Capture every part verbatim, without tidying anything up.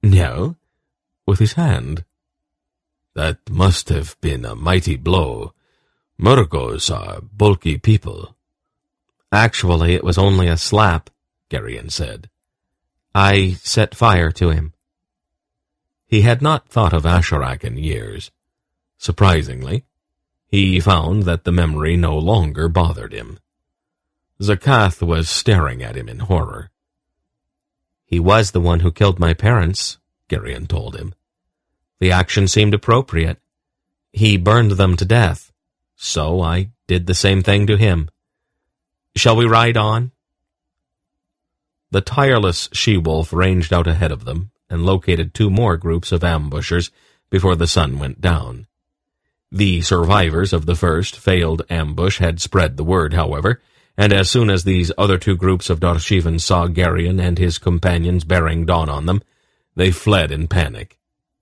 No, with his hand. That must have been a mighty blow. Murgos are bulky people. Actually, it was only a slap, Geryon said. I set fire to him. He had not thought of Asherak in years. Surprisingly, he found that the memory no longer bothered him. Zakath was staring at him in horror. He was the one who killed my parents, Geryon told him. The action seemed appropriate. He burned them to death, so I did the same thing to him. Shall we ride on? The tireless she-wolf ranged out ahead of them and located two more groups of ambushers before the sun went down. The survivors of the first failed ambush had spread the word, however, and as soon as these other two groups of Darshivan saw Geryon and his companions bearing dawn on them, they fled in panic.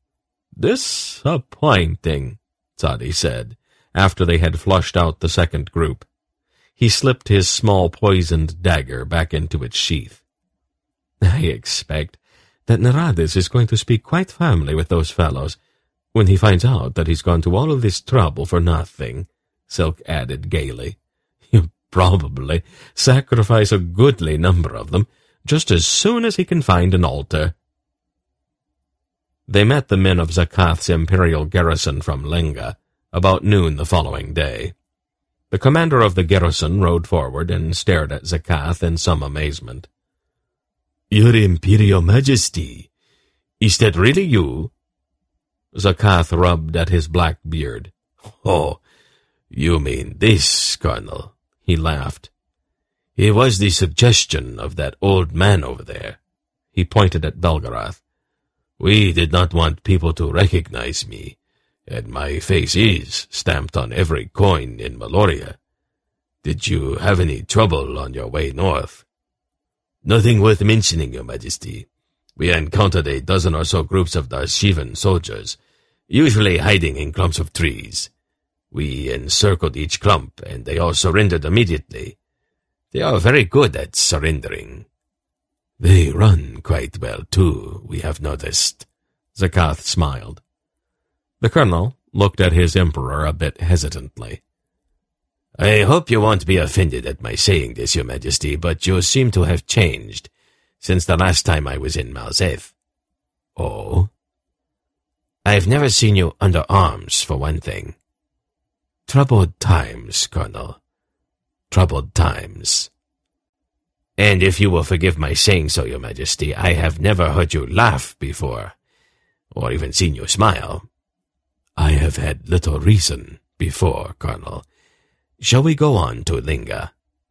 "Disappointing," Tzadi said, after they had flushed out the second group. He slipped his small poisoned dagger back into its sheath. "I expect that Narades is going to speak quite firmly with those fellows when he finds out that he's gone to all of this trouble for nothing," Silk added gaily. "He'll probably sacrifice a goodly number of them just as soon as he can find an altar." They met the men of Zakath's imperial garrison from Linga about noon the following day. The commander of the garrison rode forward and stared at Zakath in some amazement. "Your Imperial Majesty, is that really you?" Zakath rubbed at his black beard. "Oh, you mean this, Colonel," he laughed. "It was the suggestion of that old man over there." He pointed at Belgarath. "We did not want people to recognize me, and my face is stamped on every coin in Meloria. Did you have any trouble on your way north?" "Nothing worth mentioning, Your Majesty. We encountered a dozen or so groups of Darshivan soldiers, usually hiding in clumps of trees. We encircled each clump, and they all surrendered immediately. They are very good at surrendering." "They run quite well, too, we have noticed." Zakath smiled. The colonel looked at his emperor a bit hesitantly. "I hope you won't be offended at my saying this, Your Majesty, but you seem to have changed since the last time I was in Malzeth." "Oh?" "I've never seen you under arms, for one thing." "Troubled times, Colonel. Troubled times." "And if you will forgive my saying so, Your Majesty, I have never heard you laugh before, or even seen you smile." "I have had little reason before, Colonel. Shall we go on to Linga?"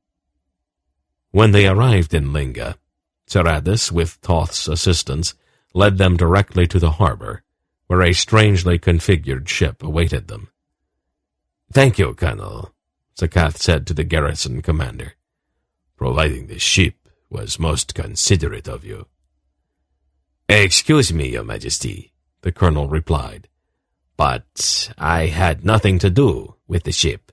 When they arrived in Linga, Saradis, with Toth's assistance, led them directly to the harbor, where a strangely configured ship awaited them. "Thank you, Colonel," Zakath said to the garrison commander. "Providing the ship was most considerate of you." "Excuse me, Your Majesty," the colonel replied, "but I had nothing to do with the ship."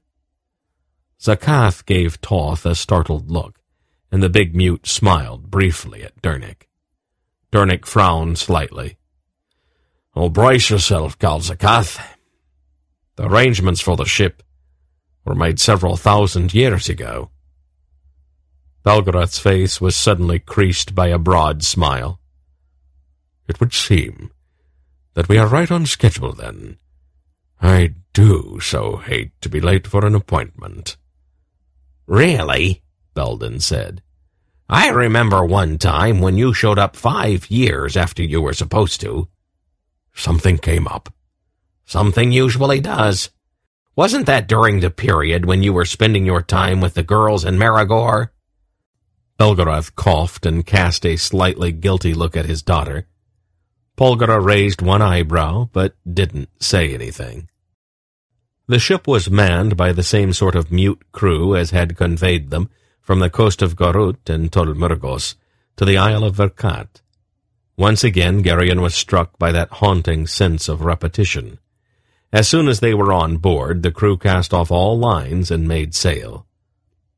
Zakath gave Toth a startled look, and the big mute smiled briefly at Dernik. Dernik frowned slightly. "Oh, brace yourself, Gal Zakath. The arrangements for the ship were made several thousand years ago." Belgarath's face was suddenly creased by a broad smile. "It would seem that we are right on schedule, then. I do so hate to be late for an appointment." "Really?" Belden said. "I remember one time when you showed up five years after you were supposed to." "Something came up." "Something usually does. Wasn't that during the period when you were spending your time with the girls in Maragor?" Belgarath coughed and cast a slightly guilty look at his daughter. Polgara raised one eyebrow, but didn't say anything. The ship was manned by the same sort of mute crew as had conveyed them from the coast of Gorut and Tolmurgos to the Isle of Verkat. Once again, Geryon was struck by that haunting sense of repetition. As soon as they were on board, the crew cast off all lines and made sail.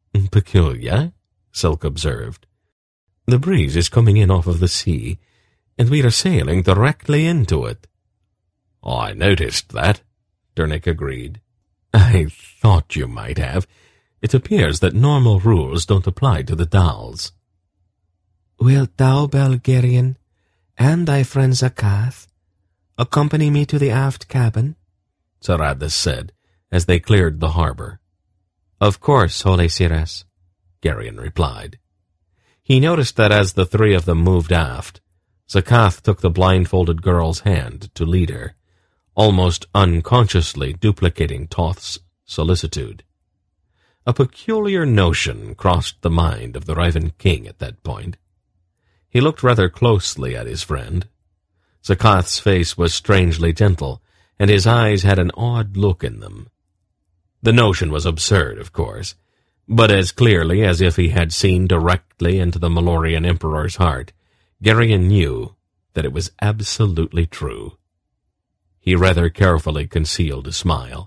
"Peculiar," Silk observed. "The breeze is coming in off of the sea, and we are sailing directly into it." "I noticed that," Dernick agreed. "I thought you might have. It appears that normal rules don't apply to the Daals." "Wilt thou, Belgarian, and thy friend Zakath, accompany me to the aft cabin?" Zaradus said, as they cleared the harbor. "Of course, Holy Sires," Garion replied. He noticed that as the three of them moved aft, Zakath took the blindfolded girl's hand to lead her, almost unconsciously duplicating Toth's solicitude. A peculiar notion crossed the mind of the Raven King at that point. He looked rather closely at his friend. Zakath's face was strangely gentle, and his eyes had an odd look in them. The notion was absurd, of course, but as clearly as if he had seen directly into the Malorian Emperor's heart, Garion knew that it was absolutely true. He rather carefully concealed a smile.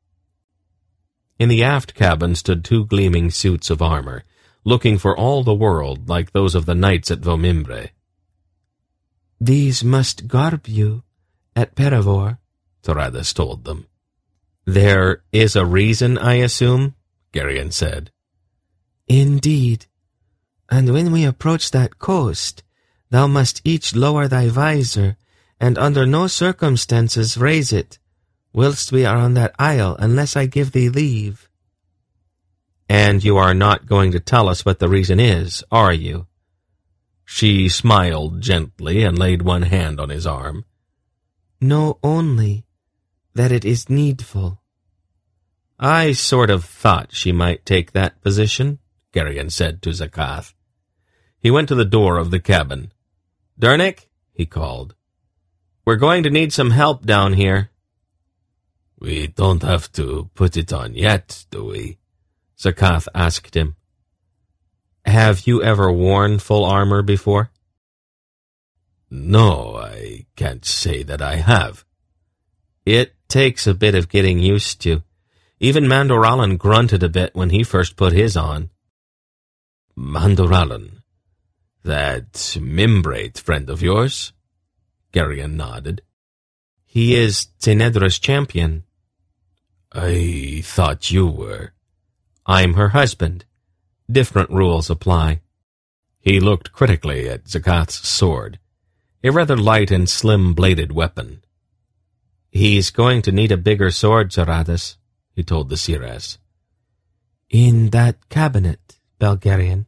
In the aft cabin stood two gleaming suits of armor, looking for all the world like those of the knights at Vomimbre. "These must garb you at Perivor," Zaradus told them. "There is a reason, I assume?" Garion said. "Indeed. And when we approach that coast, thou must each lower thy visor, and under no circumstances raise it, whilst we are on that isle, unless I give thee leave." "And you are not going to tell us what the reason is, are you?" She smiled gently and laid one hand on his arm. "Know only that it is needful." "I sort of thought she might take that position," Garion said to Zakath. He went to the door of the cabin. "Dernick," he called, "we're going to need some help down here." "We don't have to put it on yet, do we?" Zakath asked him. "Have you ever worn full armor before?" "No, I can't say that I have." "It takes a bit of getting used to. Even Mandoralan grunted a bit when he first put his on." "Mandoralan? That Mimbrate friend of yours?" Garion nodded. "He is Tenedra's champion." "I thought you were." "I'm her husband. Different rules apply." He looked critically at Zakath's sword, a rather light and slim-bladed weapon. "He's going to need a bigger sword, Zaradus," he told the Sires. "In that cabinet, Belgarion."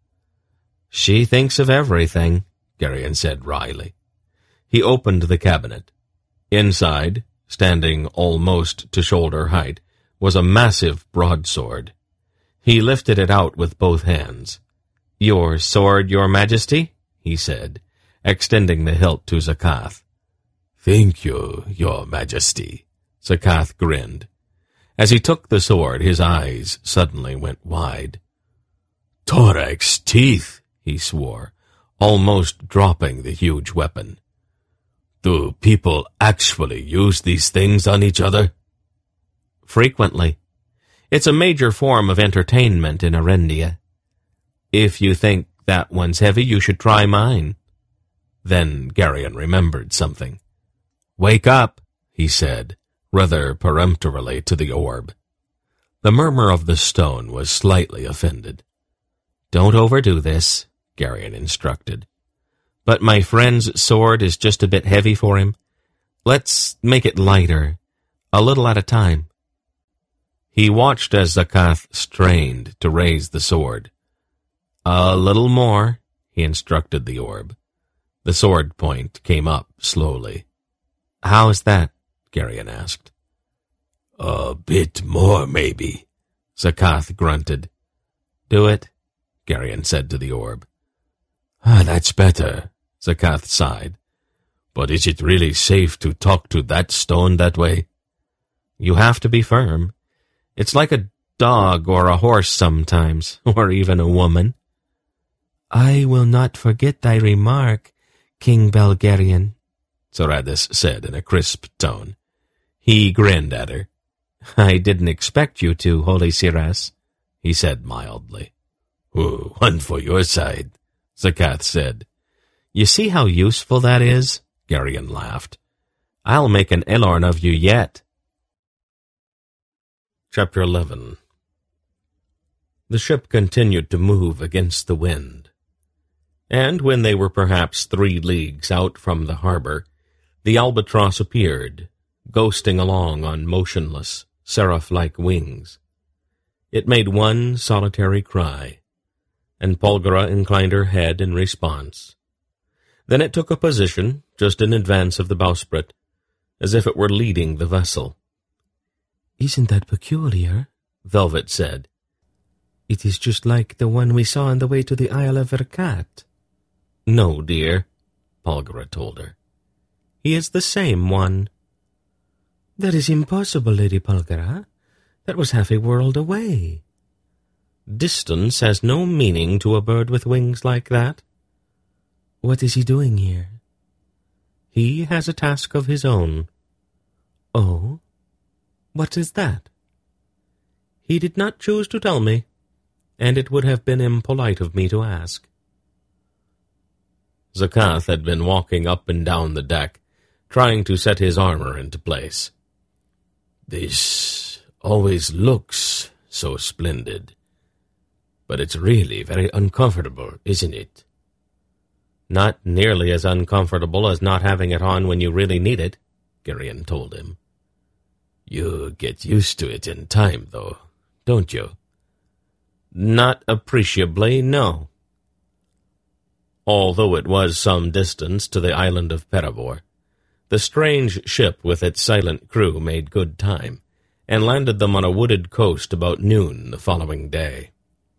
"She thinks of everything," Garion said wryly. He opened the cabinet. Inside, standing almost to shoulder height, was a massive broadsword. He lifted it out with both hands. "Your sword, your majesty?" he said, extending the hilt to Zakath. "Thank you, your majesty," Zakath grinned. As he took the sword, his eyes suddenly went wide. "Torak's teeth," he swore, almost dropping the huge weapon. "Do people actually use these things on each other?" "Frequently. It's a major form of entertainment in Erendia. If you think that one's heavy, you should try mine." Then Garion remembered something. "Wake up," he said, rather peremptorily to the orb. The murmur of the stone was slightly offended. "Don't overdo this," Garion instructed. "But my friend's sword is just a bit heavy for him. Let's make it lighter, a little at a time." He watched as Zakath strained to raise the sword. "A little more," he instructed the orb. The sword point came up slowly. "How's that?" Garion asked. "A bit more, maybe," Zakath grunted. "Do it," Garion said to the orb. "Ah, that's better," Zakath sighed. "But is it really safe to talk to that stone that way?" "You have to be firm. It's like a dog or a horse sometimes, or even a woman." "I will not forget thy remark, King Belgarion," Zaradus said in a crisp tone. He grinned at her. "I didn't expect you to, Holy Sires," he said mildly. "Oh, one for your side," Zakath said. You see how useful that is? Geryon laughed. I'll make an Elorn of you yet. Chapter eleven. The ship continued to move against the wind, and when they were perhaps three leagues out from the harbor, the albatross appeared, ghosting along on motionless, seraph-like wings. It made one solitary cry, and Polgara inclined her head in response. Then it took a position just in advance of the bowsprit, as if it were leading the vessel. "Isn't that peculiar?" Velvet said. "It is just like the one we saw on the way to the Isle of Verkat." "No, dear," Polgara told her. "He is the same one." "That is impossible, Lady Polgara. That was half a world away." "Distance has no meaning to a bird with wings like that." "What is he doing here?" "He has a task of his own." "Oh? What is that?" "He did not choose to tell me, and it would have been impolite of me to ask." Zakath had been walking up and down the deck, trying to set his armor into place. "This always looks so splendid, but it's really very uncomfortable, isn't it?" "Not nearly as uncomfortable as not having it on when you really need it," Geryon told him. "You get used to it in time, though, don't you?" "Not appreciably, no." Although it was some distance to the island of Peravor, the strange ship with its silent crew made good time, and landed them on a wooded coast about noon the following day.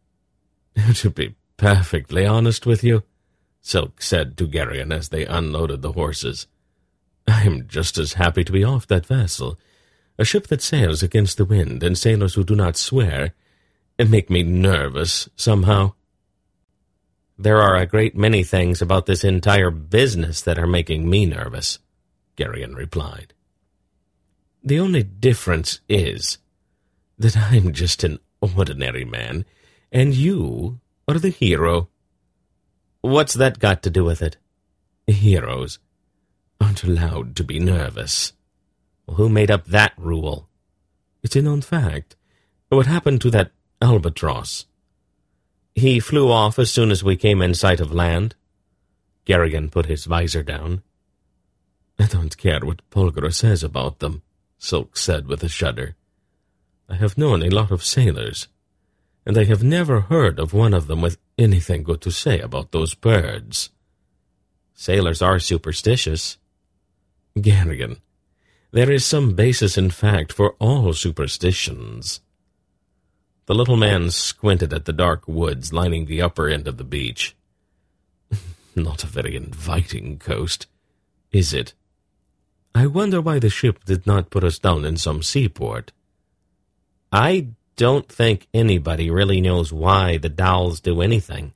"To be perfectly honest with you," Silk said to Geryon as they unloaded the horses, "I'm just as happy to be off that vessel. A ship that sails against the wind and sailors who do not swear make me nervous somehow." "There are a great many things about this entire business that are making me nervous," Geryon replied. "The only difference is that I'm just an ordinary man, and you are the hero." "What's that got to do with it?" "Heroes aren't allowed to be nervous." "Well, who made up that rule?" "It's a known fact. What happened to that albatross?" "He flew off as soon as we came in sight of land." Geryon put his visor down. "I don't care what Polgara says about them," Silk said with a shudder. "I have known a lot of sailors, and I have never heard of one of them with anything good to say about those birds." "Sailors are superstitious." "Geryon, there is some basis in fact for all superstitions." The little man squinted at the dark woods lining the upper end of the beach. "Not a very inviting coast, is it? I wonder why the ship did not put us down in some seaport." "I don't think anybody really knows why the Dals do anything."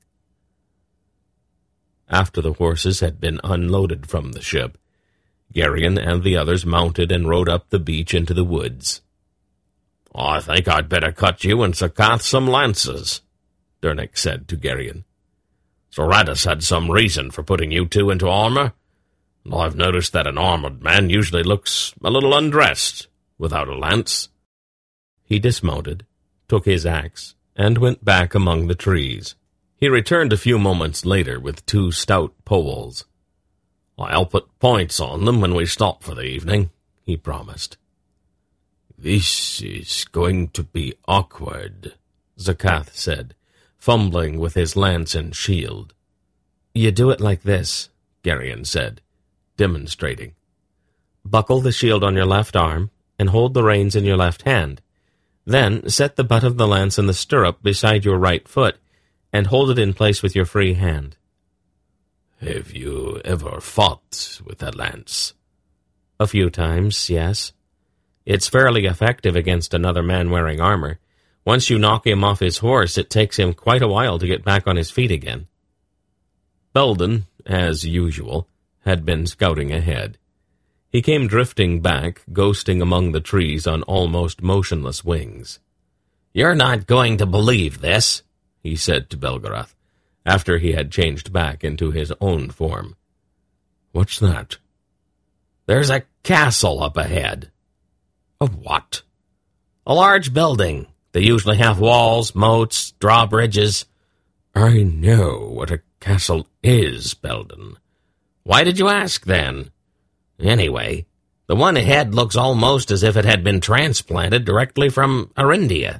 After the horses had been unloaded from the ship, Geryon and the others mounted and rode up the beach into the woods. "I think I'd better cut you and Zakath some lances," Dernek said to Geryon. "Zoradas had some reason for putting you two into armor, and I've noticed that an armored man usually looks a little undressed without a lance." He dismounted, took his axe, and went back among the trees. He returned a few moments later with two stout poles. "I'll put points on them when we stop for the evening," he promised. "This is going to be awkward," Zakath said, fumbling with his lance and shield. "You do it like this," Geryon said, demonstrating. "Buckle the shield on your left arm and hold the reins in your left hand. Then set the butt of the lance in the stirrup beside your right foot and hold it in place with your free hand." "Have you ever fought with a lance?" "A few times, yes. It's fairly effective against another man wearing armor. Once you knock him off his horse, it takes him quite a while to get back on his feet again." Belden, as usual, had been scouting ahead. He came drifting back, ghosting among the trees on almost motionless wings. "You're not going to believe this," he said to Belgarath. after he had changed back into his own form. "What's that?" "There's a castle up ahead." "A what?" "A large building. They usually have walls, moats, drawbridges." "I know what a castle is, Belden." "Why did you ask, then?" "Anyway, the one ahead looks almost as if it had been transplanted directly from Arindia."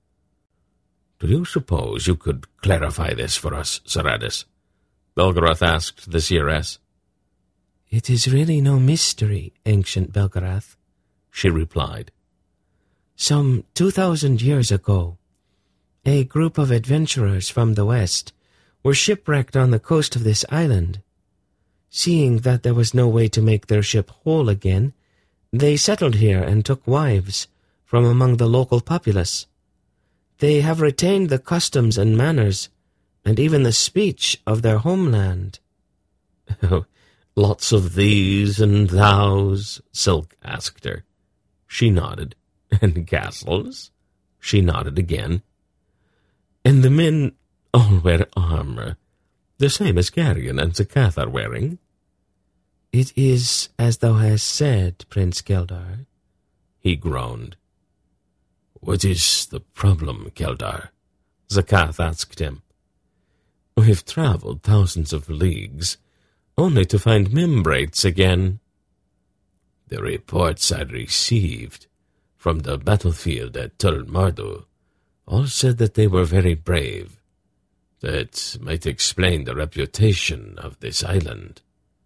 "Do you suppose you could clarify this for us, Saradis?" Belgarath asked the seeress. "It is really no mystery, ancient Belgarath," she replied. "Some two thousand years ago, a group of adventurers from the west were shipwrecked on the coast of this island. Seeing that there was no way to make their ship whole again, they settled here and took wives from among the local populace. They have retained the customs and manners, and even the speech of their homeland." "Oh, lots of these and thous?" Silk asked her. She nodded. "And castles?" She nodded again. "And the men all wear armor, the same as Garion and Zakath are wearing?" "It is as thou hast said, Prince Keldar," he groaned. "What is the problem, Keldar?" Zakath asked him. "We've traveled thousands of leagues, only to find membrates again." "The reports I received from the battlefield at Tul Mardu all said that they were very brave. That might explain the reputation of this island."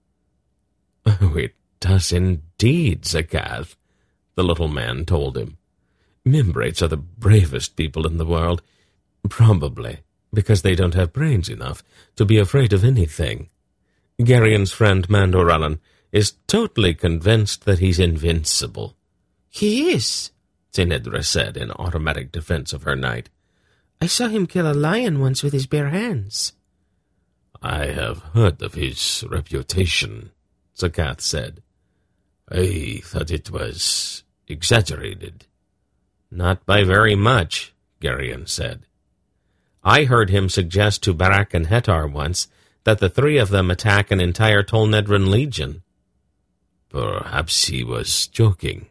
"Oh, it does indeed, Zakath," the little man told him. "Membrates are the bravest people in the world, probably because they don't have brains enough to be afraid of anything. Garion's friend Mandoralan is totally convinced that he's invincible." "He is," Zinedra said in automatic defense of her knight. "I saw him kill a lion once with his bare hands." "I have heard of his reputation," Zakath said. "I thought it was exaggerated." "Not by very much," Garion said. "I heard him suggest to Barak and Hetar once that the three of them attack an entire Tolnedran legion." "Perhaps he was joking."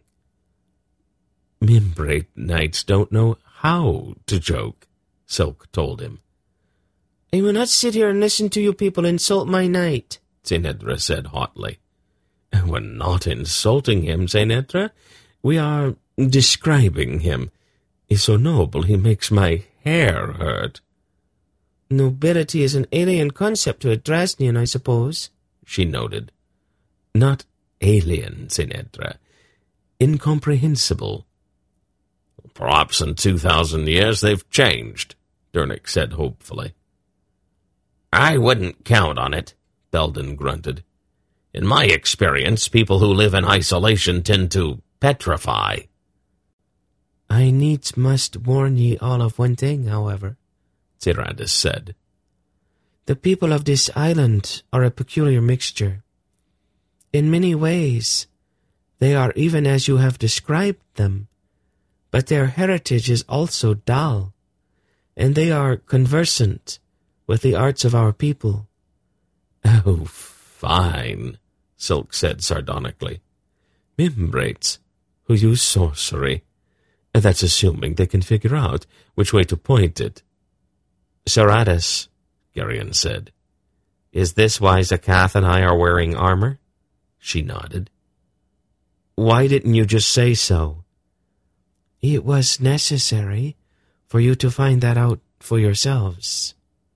"Membrate knights don't know how to joke," Silk told him. "I will not sit here and listen to you people insult my knight," Zinedra said hotly. "We're not insulting him, Zinedra. We are describing him. He's so noble he makes my hair hurt." "Nobility is an alien concept to a Drasnian, I suppose," she noted. "Not alien, Zinedra. Incomprehensible." "Perhaps in two thousand years they've changed," Dernick said hopefully. "I wouldn't count on it," Belden grunted. "In my experience, people who live in isolation tend to petrify." "I needs must warn ye all of one thing, however," Saradis said. "The people of this island are a peculiar mixture. In many ways, they are even as you have described them, but their heritage is also dull, and they are conversant with the arts of our people." "Oh, fine," Silk said sardonically. "Membrates who use sorcery. That's assuming they can figure out which way to point it." "Saradis," Garion said, "is this why Zakath and I are wearing armor?" She nodded. "Why didn't you just say so?" "It was necessary for you to find that out for yourselves."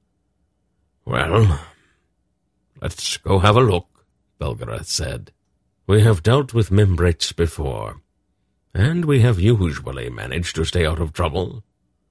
"Well, let's go have a look," Belgarath said. "We have dealt with membrates before, and we have usually managed to stay out of trouble."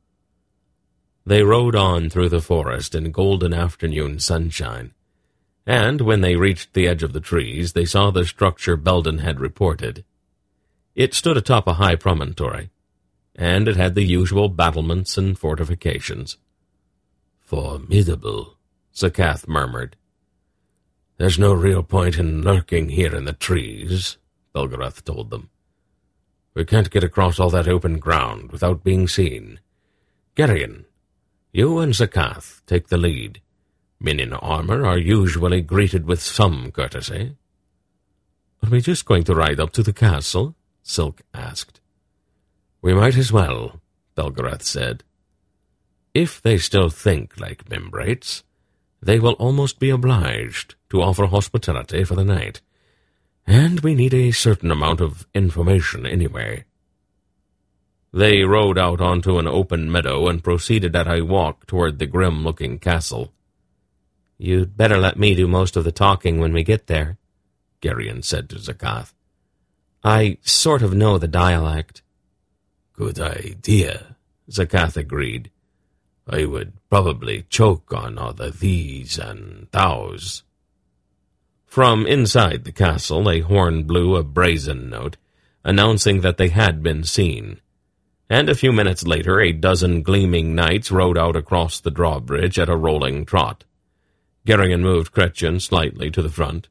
They rode on through the forest in golden afternoon sunshine, and when they reached the edge of the trees, they saw the structure Belden had reported. It stood atop a high promontory, and it had the usual battlements and fortifications. "Formidable," Zakath murmured. "There's no real point in lurking here in the trees," Belgarath told them. "We can't get across all that open ground without being seen. Garion, you and Zakath take the lead. Men in armor are usually greeted with some courtesy. "Are we just going to ride up to the castle?" Silk asked. "We might as well," Belgarath said. "If they still think like membrates, they will almost be obliged to offer hospitality for the night, and we need a certain amount of information anyway." They rode out onto an open meadow and proceeded at a walk toward the grim-looking castle. "You'd better let me do most of the talking when we get there," Geryon said to Zakath. "I sort of know the dialect." "Good idea," Zakath agreed. "I would probably choke on all the these and thous." From inside the castle, a horn blew a brazen note, announcing that they had been seen. And a few minutes later, a dozen gleaming knights rode out across the drawbridge at a rolling trot. Geryon moved Chrétien slightly to the front.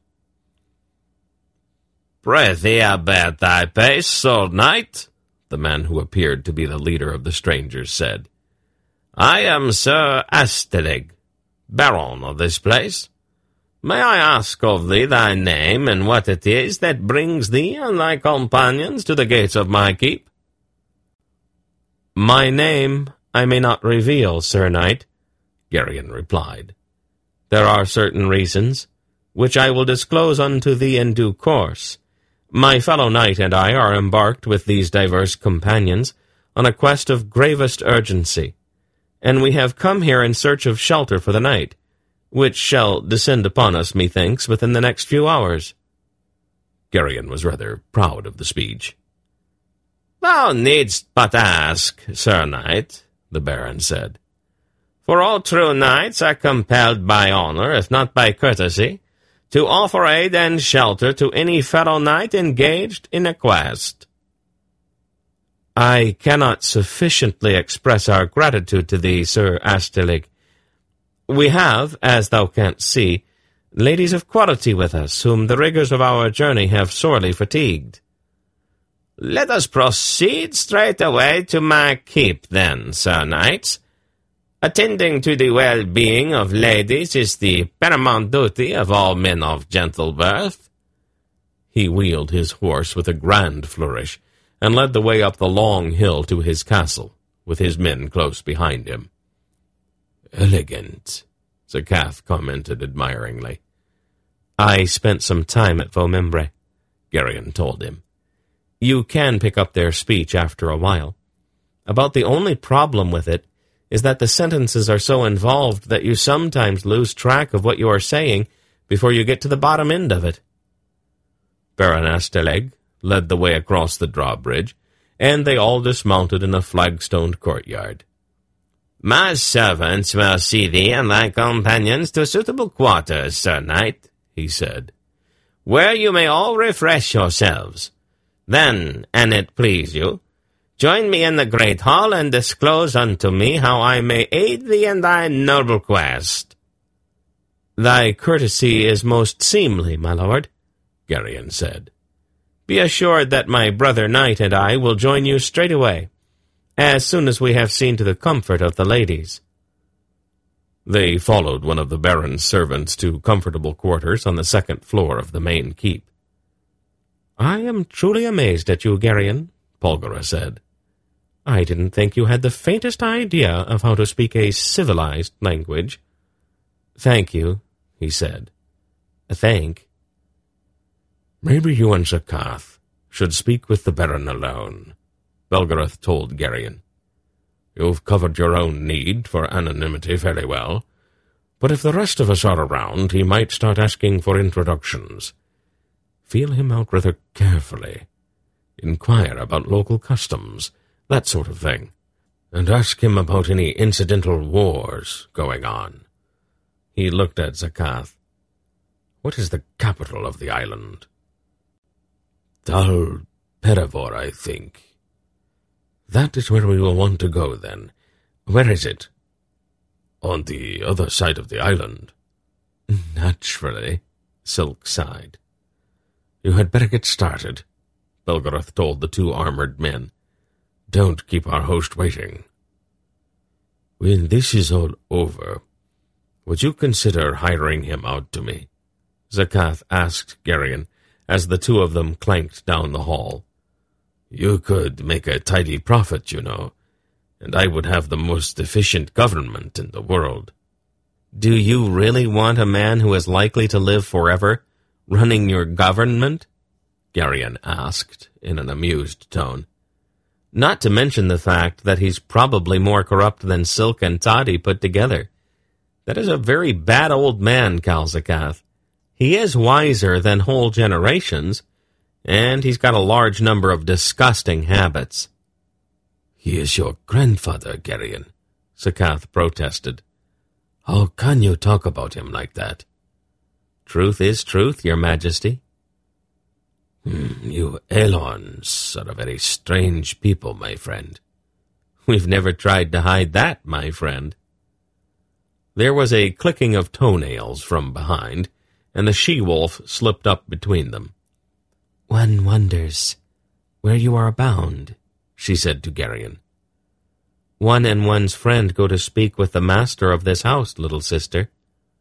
"Prithee about thy pace, Sir Knight," the man who appeared to be the leader of the strangers said. "I am Sir Astilig, Baron of this place. May I ask of thee thy name, and what it is that brings thee and thy companions to the gates of my keep?" "My name I may not reveal, Sir Knight," Geryon replied. "There are certain reasons, which I will disclose unto thee in due course. My fellow knight and I are embarked with these diverse companions on a quest of gravest urgency, and we have come here in search of shelter for the night, which shall descend upon us, methinks, within the next few hours." Geryon was rather proud of the speech. "Thou needst but ask, Sir Knight," the Baron said. "For all true knights are compelled by honor, if not by courtesy, to offer aid and shelter to any fellow knight engaged in a quest." "I cannot sufficiently express our gratitude to thee, Sir Astilig. We have, as thou canst see, ladies of quality with us, whom the rigours of our journey have sorely fatigued." "Let us proceed straight away to my keep, then, Sir Knights. Attending to the well-being of ladies is the paramount duty of all men of gentle birth." He wheeled his horse with a grand flourish, and led the way up the long hill to his castle, with his men close behind him. "Elegant," Zakath commented admiringly. "I spent some time at Vaumembre," Geryon told him. "You can pick up their speech after a while. About the only problem with it is that the sentences are so involved that you sometimes lose track of what you are saying before you get to the bottom end of it." Baron Astilig led the way across the drawbridge, and they all dismounted in a flagstoned courtyard. "My servants will see thee and thy companions to suitable quarters, Sir Knight," he said, "where you may all refresh yourselves. Then, an it please you, join me in the great hall and disclose unto me how I may aid thee in thy noble quest." "Thy courtesy is most seemly, my lord," Geryon said. "Be assured that my brother knight and I will join you straight away, as soon as we have seen to the comfort of the ladies." They followed one of the Baron's servants to comfortable quarters on the second floor of the main keep. "I am truly amazed at you, Geryon," Polgara said. "I didn't think you had the faintest idea of how to speak a civilized language." "Thank you," he said. "Thank." "Maybe you and Zakath should speak with the Baron alone," Belgarath told Geryon. "You've covered your own need for anonymity fairly well, but if the rest of us are around, he might start asking for introductions. Feel him out rather carefully. Inquire about local customs, that sort of thing, and ask him about any incidental wars going on." He looked at Zakath. "What is the capital of the island?" "Dal Perivor, I think." "That is where we will want to go, then. Where is it?" "On the other side of the island." "Naturally," Silk sighed. "You had better get started," Belgarath told the two armored men. "Don't keep our host waiting." "When this is all over, Would you consider hiring him out to me? Zakath asked Gerion, as the two of them clanked down the hall. You could make a tidy profit, you know, and I would have the most efficient government in the world. Do you really want a man who is likely to live forever running your government? Gerion asked in an amused tone. Not to mention the fact that he's probably more corrupt than Silk and Toddy put together. That is a very bad old man, Kal Zakath. He is wiser than whole generations, and he's got a large number of disgusting habits. He is your grandfather, Gerion, Zakath protested. How can you talk about him like that? Truth is truth, Your Majesty. Hmm, you Elons are a very strange people, my friend. We've never tried to hide that, my friend. There was a clicking of toenails from behind, and the she-wolf slipped up between them. One wonders where you are bound, she said to Gerion. One and one's friend go to speak with the master of this house, little sister.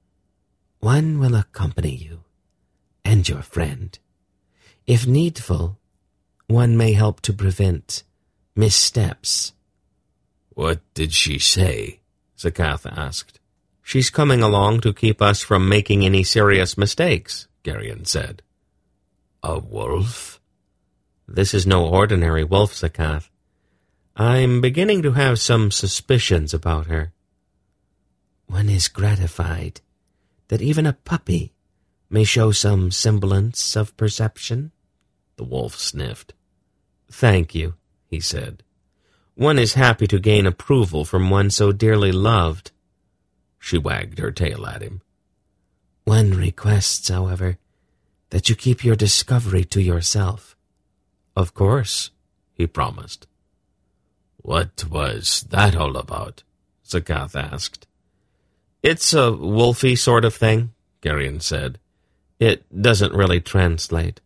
One will accompany you, and your friend. If needful, one may help to prevent missteps. What did she say? Zakath asked. She's coming along to keep us from making any serious mistakes, Gerion said. A wolf? This is no ordinary wolf, Zakath. I'm beginning to have some suspicions about her. One is gratified that even a puppy may show some semblance of perception. The wolf sniffed. Thank you, he said. One is happy to gain approval from one so dearly loved. She wagged her tail at him. One requests, however, that you keep your discovery to yourself. Of course, he promised. What was that all about? Zakath asked. It's a wolfy sort of thing, Gerion said. It doesn't really translate.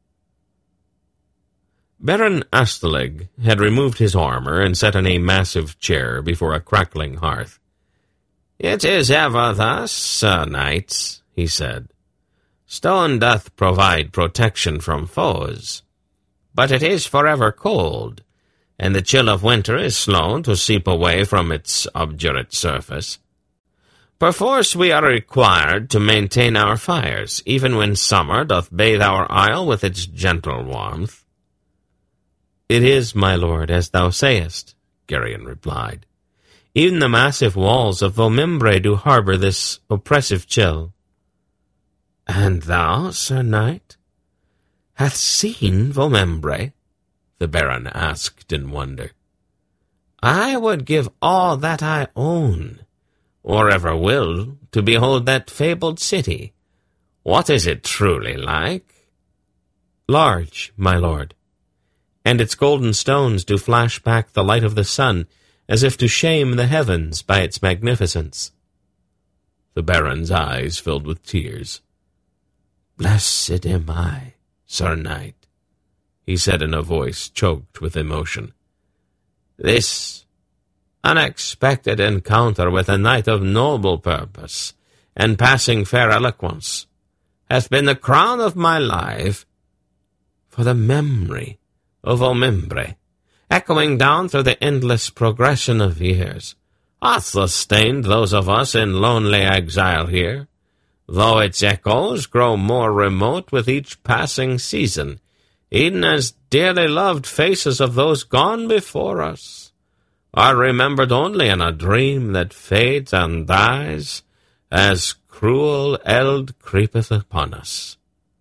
Baron Astolig had removed his armor and sat in a massive chair before a crackling hearth. It is ever thus, sir knights, he said. Stone doth provide protection from foes, but it is forever cold, and the chill of winter is slow to seep away from its obdurate surface. Perforce we are required to maintain our fires, even when summer doth bathe our isle with its gentle warmth. It is, my lord, as thou sayest, Gerion replied. Even the massive walls of Vomimbre do harbor this oppressive chill. And thou, sir knight, hath seen Vomimbre? The Baron asked in wonder. I would give all that I own, or ever will, to behold that fabled city. What is it truly like? Large, my lord, and its golden stones do flash back the light of the sun, as if to shame the heavens by its magnificence. The Baron's eyes filled with tears. Blessed am I, sir knight, he said in a voice choked with emotion. This unexpected encounter with a knight of noble purpose and passing fair eloquence hath been the crown of my life, for the memory of Vomimbre, echoing down through the endless progression of years, hath sustained those of us in lonely exile here, though its echoes grow more remote with each passing season, even as dearly loved faces of those gone before us are remembered only in a dream that fades and dies as cruel eld creepeth upon us.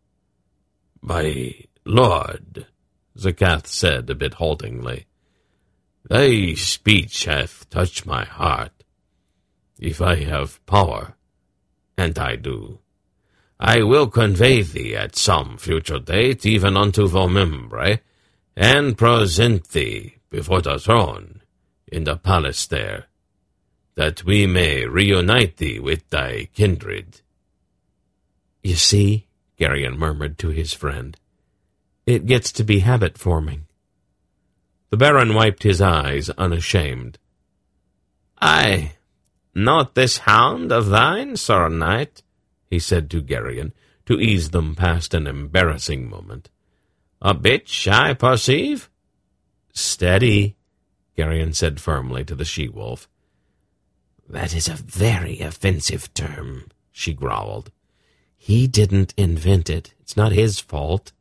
My lord, Zakath said a bit haltingly, thy speech hath touched my heart. If I have power, and I do, I will convey thee at some future date even unto Vomimbre, and present thee before the throne in the palace there, that we may reunite thee with thy kindred. You see, Gerion murmured to his friend, it gets to be habit-forming. The Baron wiped his eyes, unashamed. I Not this hound of thine, Sir Knight, he said to Geryon, to ease them past an embarrassing moment. A bitch, I perceive. Steady, Geryon said firmly to the she-wolf. That is a very offensive term, she growled. He didn't invent it. It's not his fault.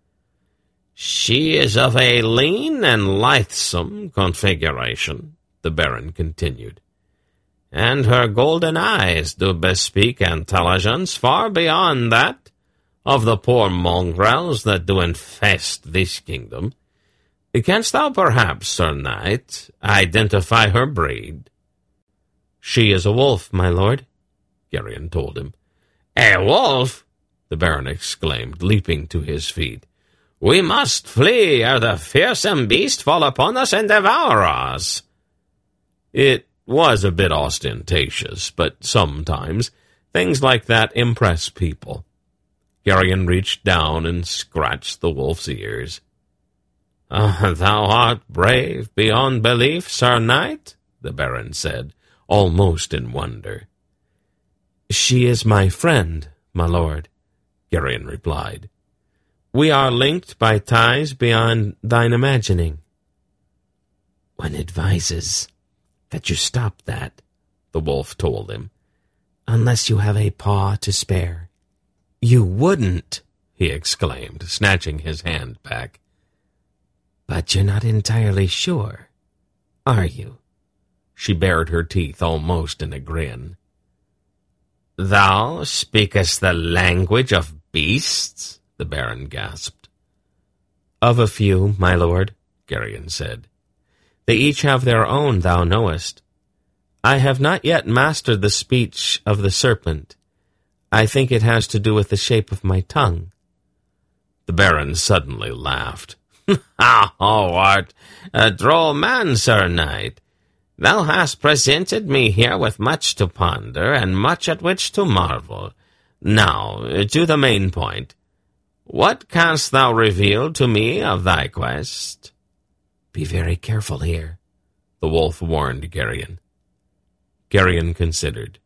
She is of a lean and lithesome configuration, the Baron continued, and her golden eyes do bespeak intelligence far beyond that of the poor mongrels that do infest this kingdom. Canst thou perhaps, Sir Knight, identify her breed? She is a wolf, my lord, Geryon told him. A wolf? The Baron exclaimed, leaping to his feet. We must flee, ere the fearsome beast fall upon us and devour us. It was a bit ostentatious, but sometimes things like that impress people. Geryon reached down and scratched the wolf's ears. Uh, thou art brave beyond belief, Sir Knight, the Baron said, almost in wonder. She is my friend, my lord, Geryon replied. We are linked by ties beyond thine imagining. One advises that you stop that, the wolf told him, unless you have a paw to spare. You wouldn't, he exclaimed, snatching his hand back. But you're not entirely sure, are you? She bared her teeth almost in a grin. Thou speakest the language of beasts? The Baron gasped. Of a few, my lord, Geryon said. They each have their own, thou knowest. I have not yet mastered the speech of the serpent. I think it has to do with the shape of my tongue. The Baron suddenly laughed. Thou art a droll man, Sir Knight. Thou hast presented me here with much to ponder, and much at which to marvel. Now, to the main point. What canst thou reveal to me of thy quest? Be very careful here, the wolf warned Geryon. Geryon considered.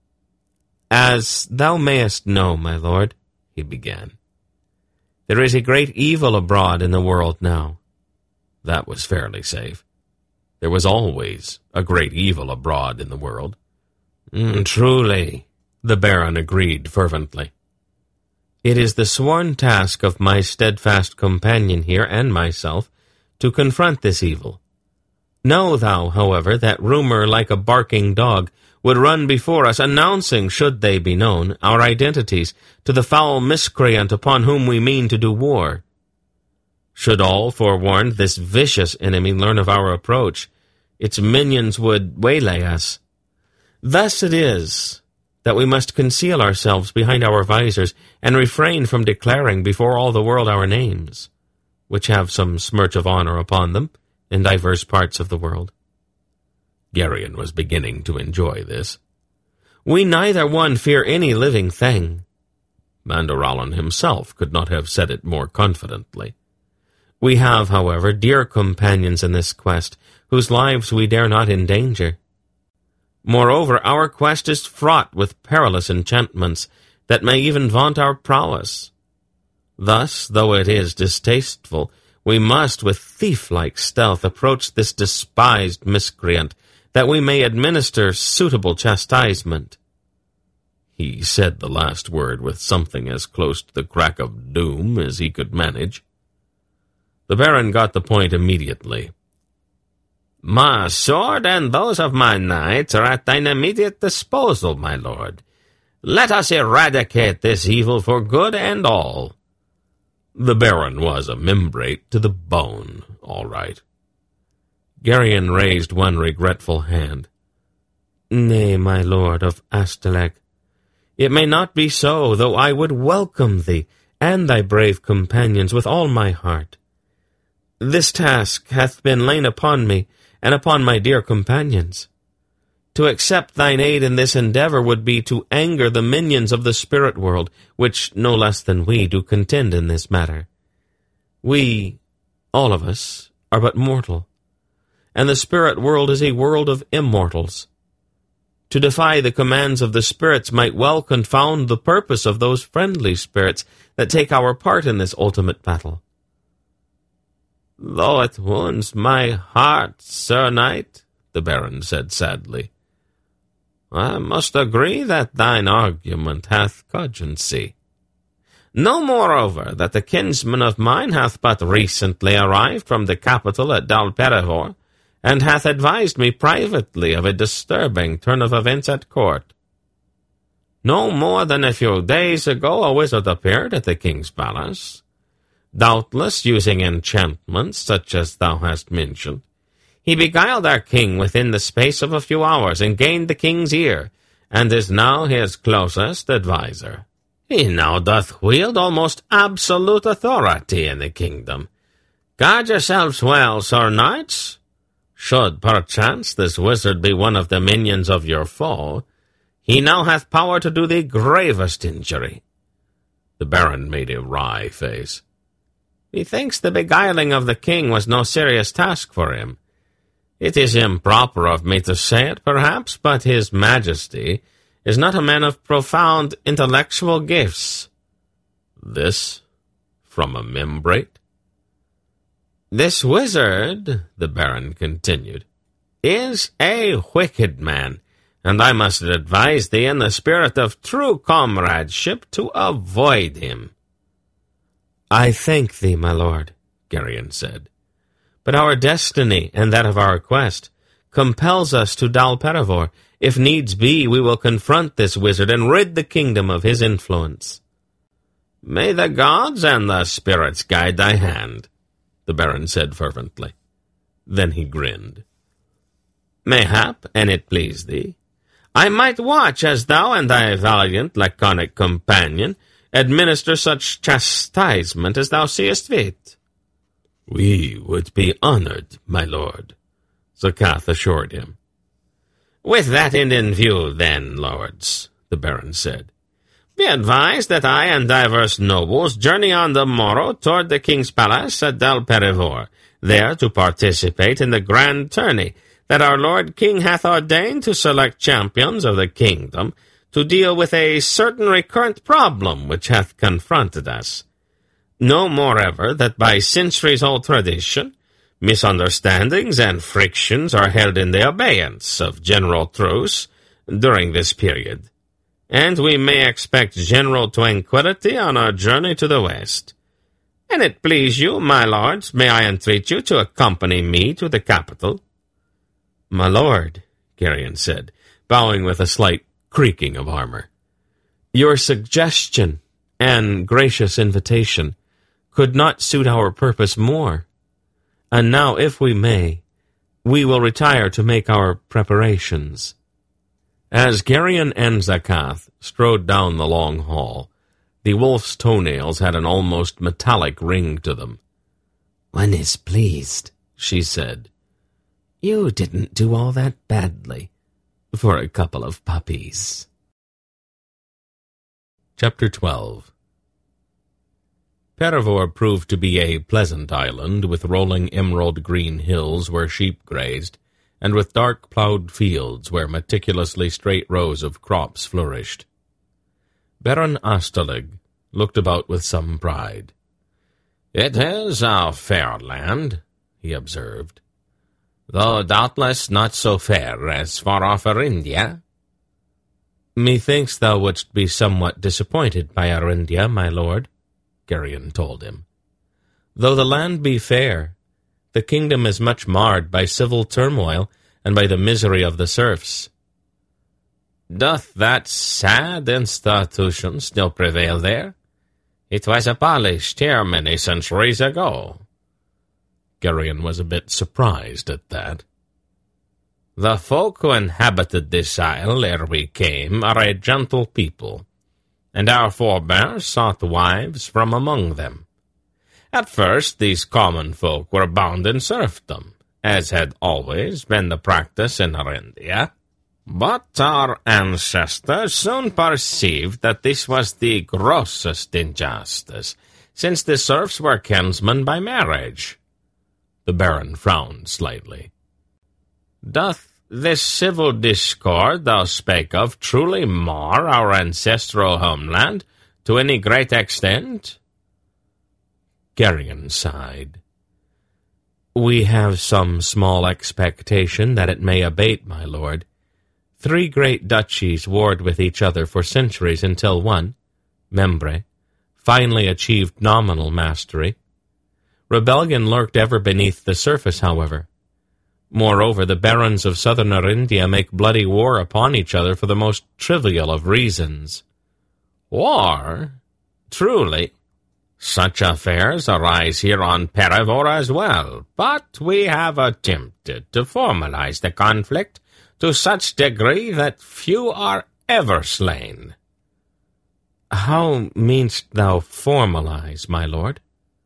As thou mayest know, my lord, he began, there is a great evil abroad in the world now. That was fairly safe. There was always a great evil abroad in the world. Mm, truly, the Baron agreed fervently. It is the sworn task of my steadfast companion here and myself to confront this evil. Know thou, however, that rumor, like a barking dog, would run before us, announcing, should they be known, our identities to the foul miscreant upon whom we mean to do war. Should all, forewarned, this vicious enemy learn of our approach, its minions would waylay us. Thus it is that we must conceal ourselves behind our visors and refrain from declaring before all the world our names, which have some smirch of honor upon them in divers parts of the world. Geryon was beginning to enjoy this. We neither one fear any living thing. Mandoralon himself could not have said it more confidently. We have, however, dear companions in this quest, whose lives we dare not endanger. Moreover, our quest is fraught with perilous enchantments that may even vaunt our prowess. Thus, though it is distasteful, we must, with thief-like stealth, approach this despised miscreant, that we may administer suitable chastisement. He said the last word with something as close to the crack of doom as he could manage. The Baron got the point immediately. My sword and those of my knights are at thine immediate disposal, my lord. Let us eradicate this evil for good and all. The Baron was a membrate to the bone, all right. Geryon raised one regretful hand. Nay, my lord of Astolag, it may not be so, though I would welcome thee and thy brave companions with all my heart. This task hath been lain upon me, and upon my dear companions. To accept thine aid in this endeavor would be to anger the minions of the spirit world, which, no less than we, do contend in this matter. We, all of us, are but mortal, and the spirit world is a world of immortals. To defy the commands of the spirits might well confound the purpose of those friendly spirits that take our part in this ultimate battle. Though it wounds my heart, Sir Knight, the Baron said sadly, I must agree that thine argument hath cogency. Know, moreover, that a kinsman of mine hath but recently arrived from the capital at Dalperivor, and hath advised me privately of a disturbing turn of events at court. No more than a few days ago a wizard appeared at the king's palace, doubtless using enchantments such as thou hast mentioned. He beguiled our king within the space of a few hours, and gained the king's ear, and is now his closest adviser. He now doth wield almost absolute authority in the kingdom. Guard yourselves well, Sir Knights. Should, perchance, this wizard be one of the minions of your foe, he now hath power to do thee gravest injury. The Baron made a wry face. Methinks the beguiling of the king was no serious task for him. It is improper of me to say it, perhaps, but his majesty is not a man of profound intellectual gifts. This from a membrate? This wizard, the Baron continued, is a wicked man, and I must advise thee in the spirit of true comradeship to avoid him. I thank thee, my lord, Geryon said, but our destiny and that of our quest compels us to Dalperivor. If needs be, we will confront this wizard and rid the kingdom of his influence. May the gods and the spirits guide thy hand, the Baron said fervently. Then he grinned. Mayhap, an it please thee, I might watch as thou and thy valiant laconic companion administer such chastisement as thou seest fit. We would be honored, my lord, Zakath assured him. With that end in view, then, lords, the Baron said, be advised that I and divers nobles journey on the morrow toward the king's palace at Dalperivor, there to participate in the grand tourney that our lord king hath ordained to select champions of the kingdom to deal with a certain recurrent problem which hath confronted us. Know, moreover, that by centuries-old tradition, misunderstandings and frictions are held in the abeyance of general truce during this period, and we may expect general tranquillity on our journey to the west. An it please you, my lords, may I entreat you to accompany me to the capital? My lord, Geryon said, bowing with a slight creaking of armor, your suggestion and gracious invitation could not suit our purpose more. And now, if we may, we will retire to make our preparations. As Geryon and Zakath strode down the long hall, the wolf's toenails had an almost metallic ring to them. One is pleased, she said. You didn't do all that badly for a couple of puppies. Chapter twelve. Perivor proved to be a pleasant island with rolling emerald-green hills where sheep grazed, and with dark ploughed fields where meticulously straight rows of crops flourished. Baron Astalig looked about with some pride. "It is a fair land," he observed, "though doubtless not so fair as far off Arindia." "Methinks thou wouldst be somewhat disappointed by Arindia, my lord," Geryon told him. "Though the land be fair, the kingdom is much marred by civil turmoil and by the misery of the serfs." "Doth that sad institution still prevail there? It was abolished here many centuries ago." Geryon was a bit surprised at that. "The folk who inhabited this isle ere we came are a gentle people, and our forebears sought wives from among them. At first these common folk were bound in serfdom, as had always been the practice in Arindia. But our ancestors soon perceived that this was the grossest injustice, since the serfs were kinsmen by marriage." The Baron frowned slightly. "Doth this civil discord thou spake of truly mar our ancestral homeland to any great extent? Gerion sighed. We have some small expectation that it may abate, my lord. Three great duchies warred with each other for centuries until one, Membre, finally achieved nominal mastery. Rebellion lurked ever beneath the surface, however. Moreover, the barons of southern Arindia make bloody war upon each other for the most trivial of reasons. War? Truly? Such affairs arise here on Peravor as well, but we have attempted to formalize the conflict to such degree that few are ever slain. How meanst thou formalize, my lord?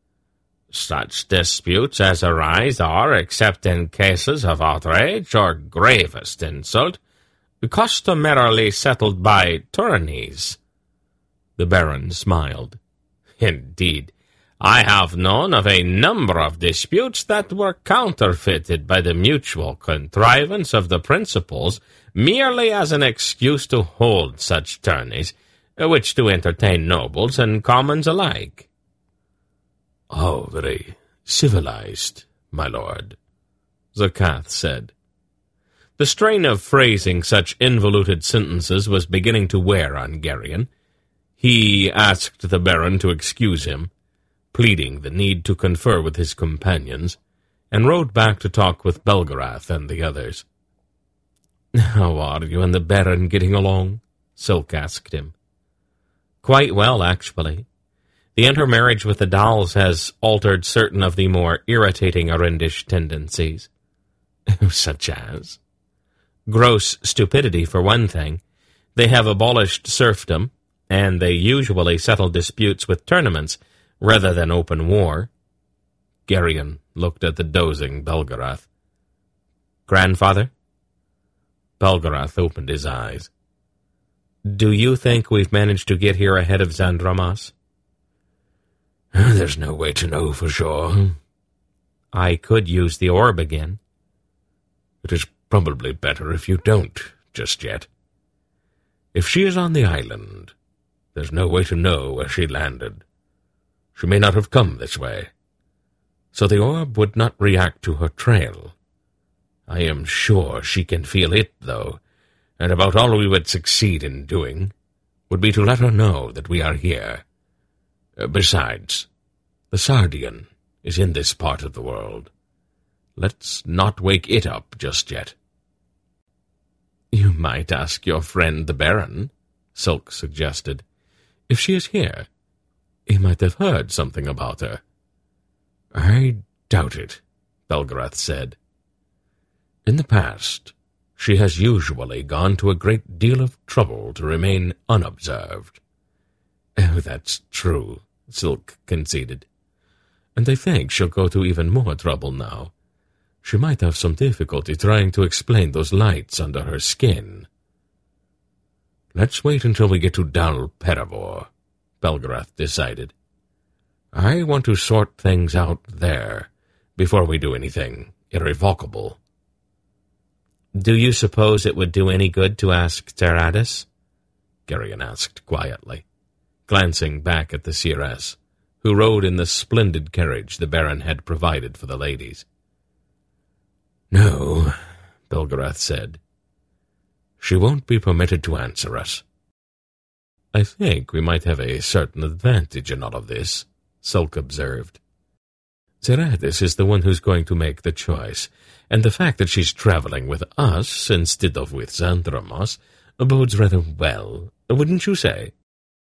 Such disputes as arise are, except in cases of outrage or gravest insult, customarily settled by tourneys. The baron smiled. Indeed, I have known of a number of disputes that were counterfeited by the mutual contrivance of the principals merely as an excuse to hold such tourneys, which to entertain nobles and commons alike. How very civilized, my lord, Zakath said. The strain of phrasing such involuted sentences was beginning to wear on Gerion. He asked the baron to excuse him, pleading the need to confer with his companions, and rode back to talk with Belgarath and the others. "How are you and the baron getting along?" Silk asked him. "Quite well, actually. The intermarriage with the dolls has altered certain of the more irritating Arindish tendencies." "Such as?" "Gross stupidity, for one thing. They have abolished serfdom, and they usually settle disputes with tournaments rather than open war." Gerion looked at the dozing Belgarath. "Grandfather?" Belgarath opened his eyes. "Do you think we've managed to get here ahead of Xandromos?" "There's no way to know for sure." "I could use the orb again." "It is probably better if you don't, just yet. If she is on the island, there's no way to know where she landed. She may not have come this way, so the orb would not react to her trail. I am sure she can feel it, though, and about all we would succeed in doing would be to let her know that we are here. Besides, the Sardian is in this part of the world. Let's not wake it up just yet." "You might ask your friend the Baron," Silk suggested. "If she is here, he might have heard something about her." "I doubt it," Belgarath said. "In the past, she has usually gone to a great deal of trouble to remain unobserved." "Oh, that's true," Silk conceded. "And I think she'll go to even more trouble now. She might have some difficulty trying to explain those lights under her skin." "Let's wait until we get to Dal Peravor," Belgarath decided. "I want to sort things out there before we do anything irrevocable." "Do you suppose it would do any good to ask Teradus?" Gerion asked quietly, glancing back at the seeress, who rode in the splendid carriage the Baron had provided for the ladies. "No," Belgarath said. "She won't be permitted to answer us." "I think we might have a certain advantage in all of this," Silk observed. "Teradus is the one who's going to make the choice, and the fact that she's traveling with us instead of with Xandromos bodes rather well, wouldn't you say?"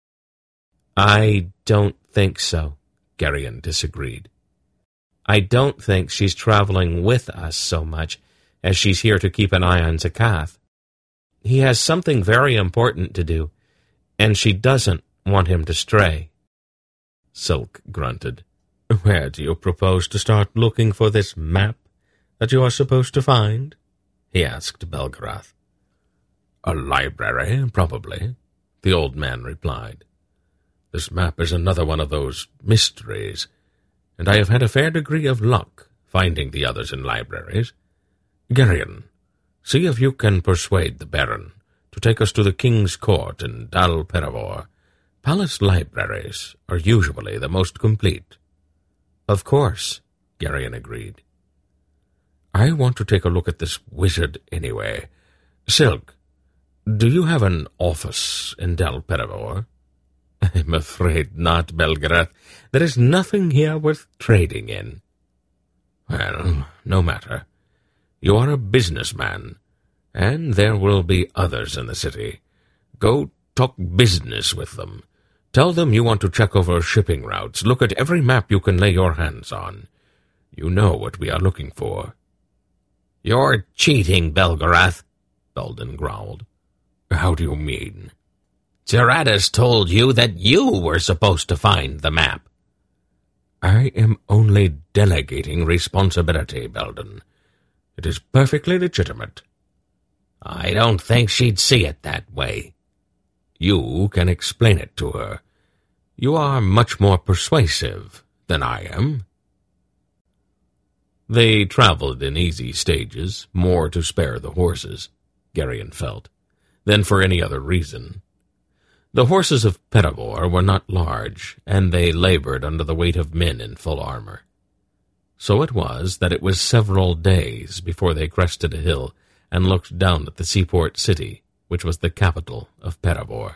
"I don't think so," Gerion disagreed. "I don't think she's traveling with us so much as she's here to keep an eye on Zakath. He has something very important to do, and she doesn't want him to stray." Silk grunted. "Where do you propose to start looking for this map that you are supposed to find?" he asked Belgarath. "A library, probably," the old man replied. "This map is another one of those mysteries, and I have had a fair degree of luck finding the others in libraries. Gerion, See if you can persuade the Baron to take us to the King's Court in Dal Peravor. Palace libraries are usually the most complete. Of course, Garion agreed. I want to take a look at this wizard anyway. Silk, do you have an office in Dal Peravor? I'm afraid not, Belgarath. There is nothing here worth trading in. Well, no matter. You are a businessman, and there will be others in the city. Go talk business with them. Tell them you want to check over shipping routes. Look at every map you can lay your hands on. You know what we are looking for. You're cheating, Belgarath, Belden growled. How do you mean? Tiradas told you that you were supposed to find the map. I am only delegating responsibility, Belden. It is perfectly legitimate. I don't think she'd see it that way. You can explain it to her. You are much more persuasive than I am. They traveled in easy stages, more to spare the horses, Garion felt, than for any other reason. The horses of Peravor were not large, and they labored under the weight of men in full armor. So it was that it was several days before they crested a hill and looked down at the seaport city, which was the capital of Peravor.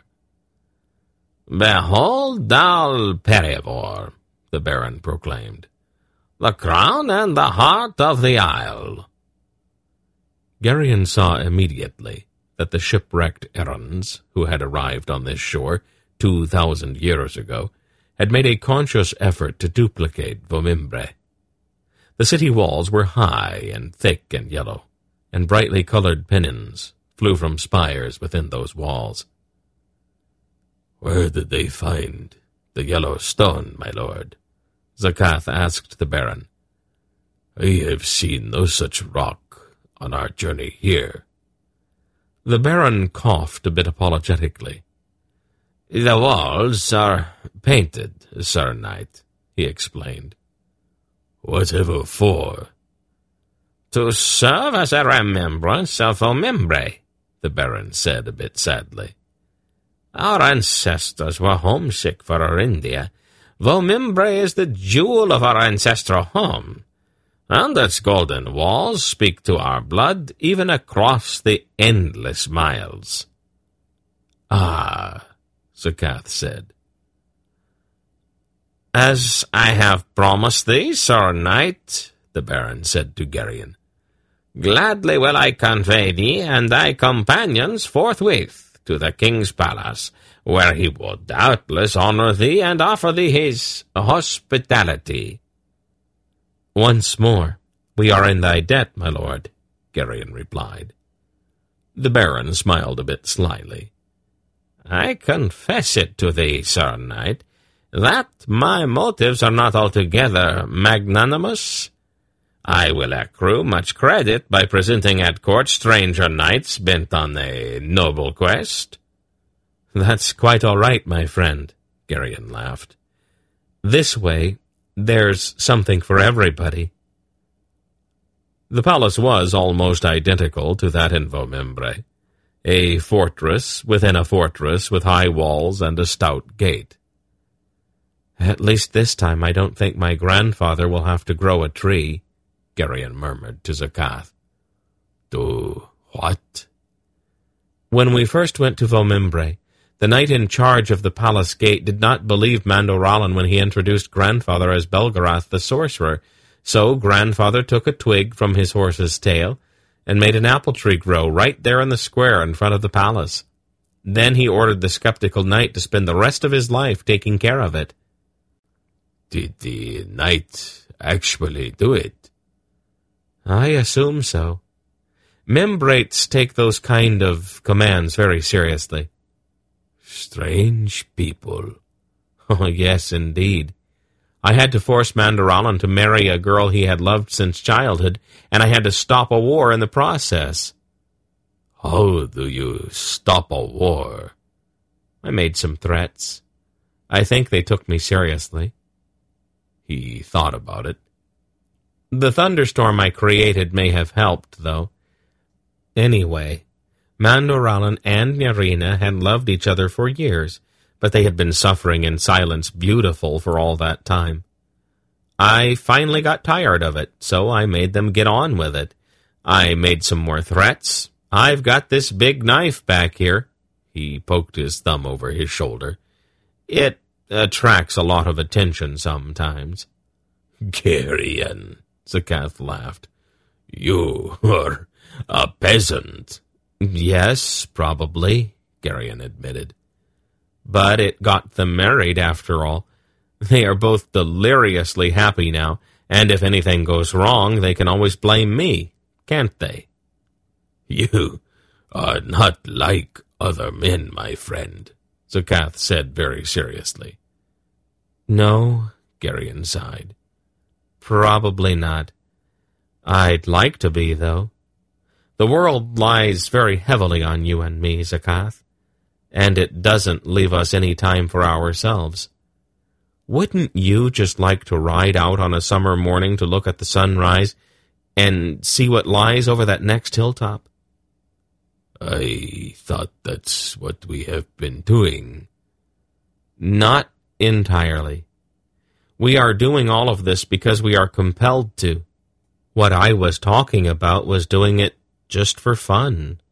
Behold Dal Peravor, the Baron proclaimed, the crown and the heart of the isle. Garion saw immediately that the shipwrecked Errans, who had arrived on this shore two thousand years ago, had made a conscious effort to duplicate Vomimbre. The city walls were high and thick and yellow, and brightly colored pennons flew from spires within those walls. Where did they find the yellow stone, my lord? Zakath asked the Baron. I have seen no such rock on our journey here. The Baron coughed a bit apologetically. The walls are painted, Sir Knight, he explained. Whatever for? To serve as a remembrance of Vomimbre, the Baron said a bit sadly. Our ancestors were homesick for our India. Vomimbre is the jewel of our ancestral home, and its golden walls speak to our blood even across the endless miles. Ah, Zakath said. As I have promised thee, Sir Knight, the Baron said to Garion, gladly will I convey thee and thy companions forthwith to the king's palace, where he will doubtless honor thee and offer thee his hospitality. Once more, we are in thy debt, my lord, Garion replied. The Baron smiled a bit slyly. I confess it to thee, Sir Knight, that my motives are not altogether magnanimous. I will accrue much credit by presenting at court stranger knights bent on a noble quest. That's quite all right, my friend, Garion laughed. This way, there's something for everybody. The palace was almost identical to that in Vomimbre, a fortress within a fortress with high walls and a stout gate. At least this time I don't think my grandfather will have to grow a tree, Garion murmured to Zakath. Do what? When we first went to Vomimbre, the knight in charge of the palace gate did not believe Mandoralin when he introduced grandfather as Belgarath the sorcerer, so grandfather took a twig from his horse's tail and made an apple tree grow right there in the square in front of the palace. Then he ordered the skeptical knight to spend the rest of his life taking care of it. Did the knight actually do it? I assume so. Membrates take those kind of commands very seriously. Strange people. Oh, yes, indeed. I had to force Mandoralin to marry a girl he had loved since childhood, and I had to stop a war in the process. How do you stop a war? I made some threats. I think they took me seriously. He thought about it. The thunderstorm I created may have helped, though. Anyway, Mandoralen and Nyrina had loved each other for years, but they had been suffering in silence beautiful for all that time. I finally got tired of it, so I made them get on with it. I made some more threats. I've got this big knife back here. He poked his thumb over his shoulder. It attracts a lot of attention sometimes. Gerion, Zakath laughed. You are a peasant. Yes, probably, Gerion admitted. But it got them married after all. They are both deliriously happy now, and if anything goes wrong, they can always blame me, can't they? You are not like other men, my friend, Zakath said very seriously. No, Gerion sighed. Probably not. I'd like to be, though. The world lies very heavily on you and me, Zakath, and it doesn't leave us any time for ourselves. Wouldn't you just like to ride out on a summer morning to look at the sunrise and see what lies over that next hilltop? I thought that's what we have been doing. Not entirely. We are doing all of this because we are compelled to. What I was talking about was doing it just for fun.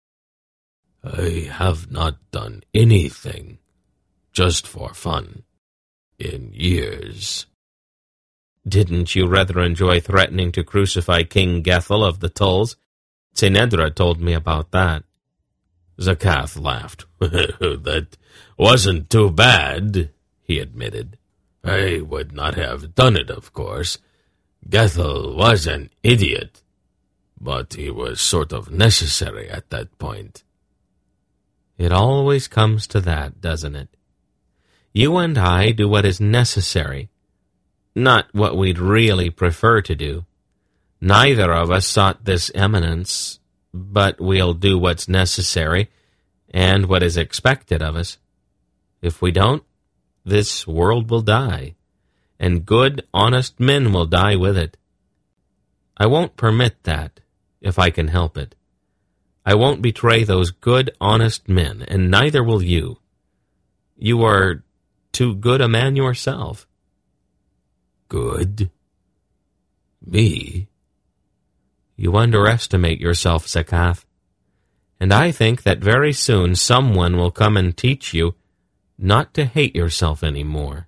I have not done anything just for fun in years. Didn't you rather enjoy threatening to crucify King Gethel of the Tulls? Tsenedra told me about that. Zakath laughed. That wasn't too bad, he admitted. I would not have done it, of course. Gethel was an idiot, but he was sort of necessary at that point. It always comes to that, doesn't it? You and I do what is necessary, not what we'd really prefer to do. Neither of us sought this eminence, but we'll do what's necessary and what is expected of us. If we don't, this world will die, and good, honest men will die with it. I won't permit that, if I can help it. I won't betray those good, honest men, and neither will you. You are too good a man yourself. Good? Me? You underestimate yourself, Zakath, and I think that very soon someone will come and teach you not to hate yourself any more.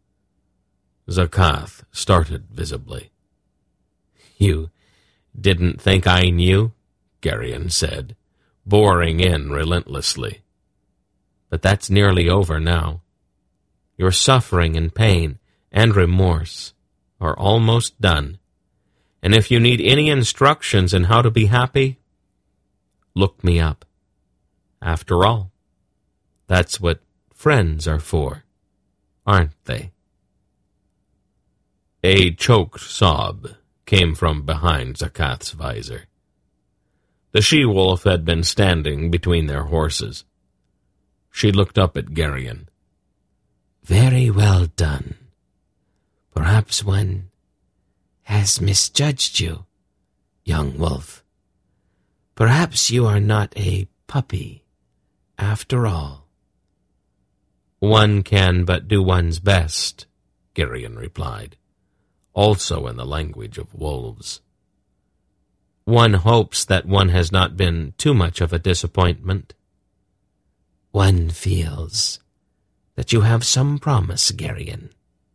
Zakath started visibly. You didn't think I knew? Gerion said, boring in relentlessly. But that's nearly over now. Your suffering and pain and remorse are almost done. And if you need any instructions in how to be happy, look me up. After all, that's what friends are for, aren't they? A choked sob came from behind Zakath's visor. The she-wolf had been standing between their horses. She looked up at Gerion. Very well done. Perhaps one has misjudged you, young wolf. Perhaps you are not a puppy, after all. One can but do one's best, Gerion replied, also in the language of wolves. One hopes that one has not been too much of a disappointment. One feels that you have some promise, Gerion.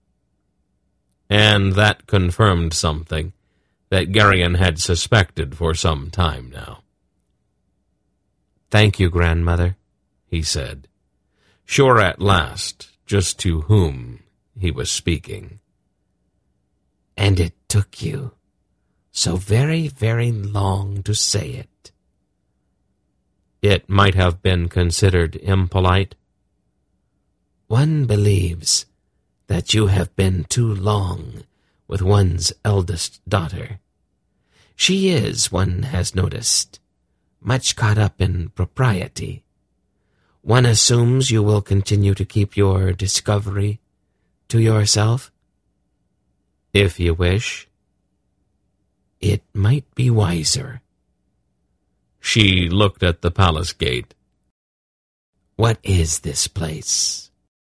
And that confirmed something that Gerion had suspected for some time now. Thank you, grandmother, he said, sure at last just to whom he was speaking. And it took you so very, very long to say it. It might have been considered impolite. One believes that you have been too long with one's eldest daughter. She is, one has noticed, much caught up in propriety. One assumes you will continue to keep your discovery to yourself. If you wish. It might be wiser. She looked at the palace gate. "What is this place?"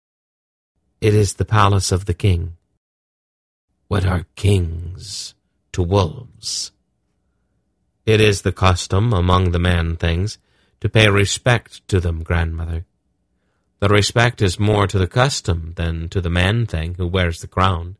"It is the palace of the king." "What are kings to wolves?" "It is the custom among the man-things to pay respect to them, grandmother. The respect is more to the custom than to the man-thing who wears the crown."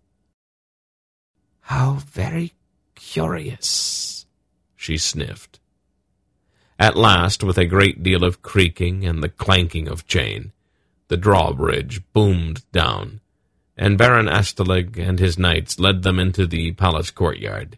"How very curious," she sniffed. At last, with a great deal of creaking and the clanking of chain, the drawbridge boomed down, and Baron Astolig and his knights led them into the palace courtyard.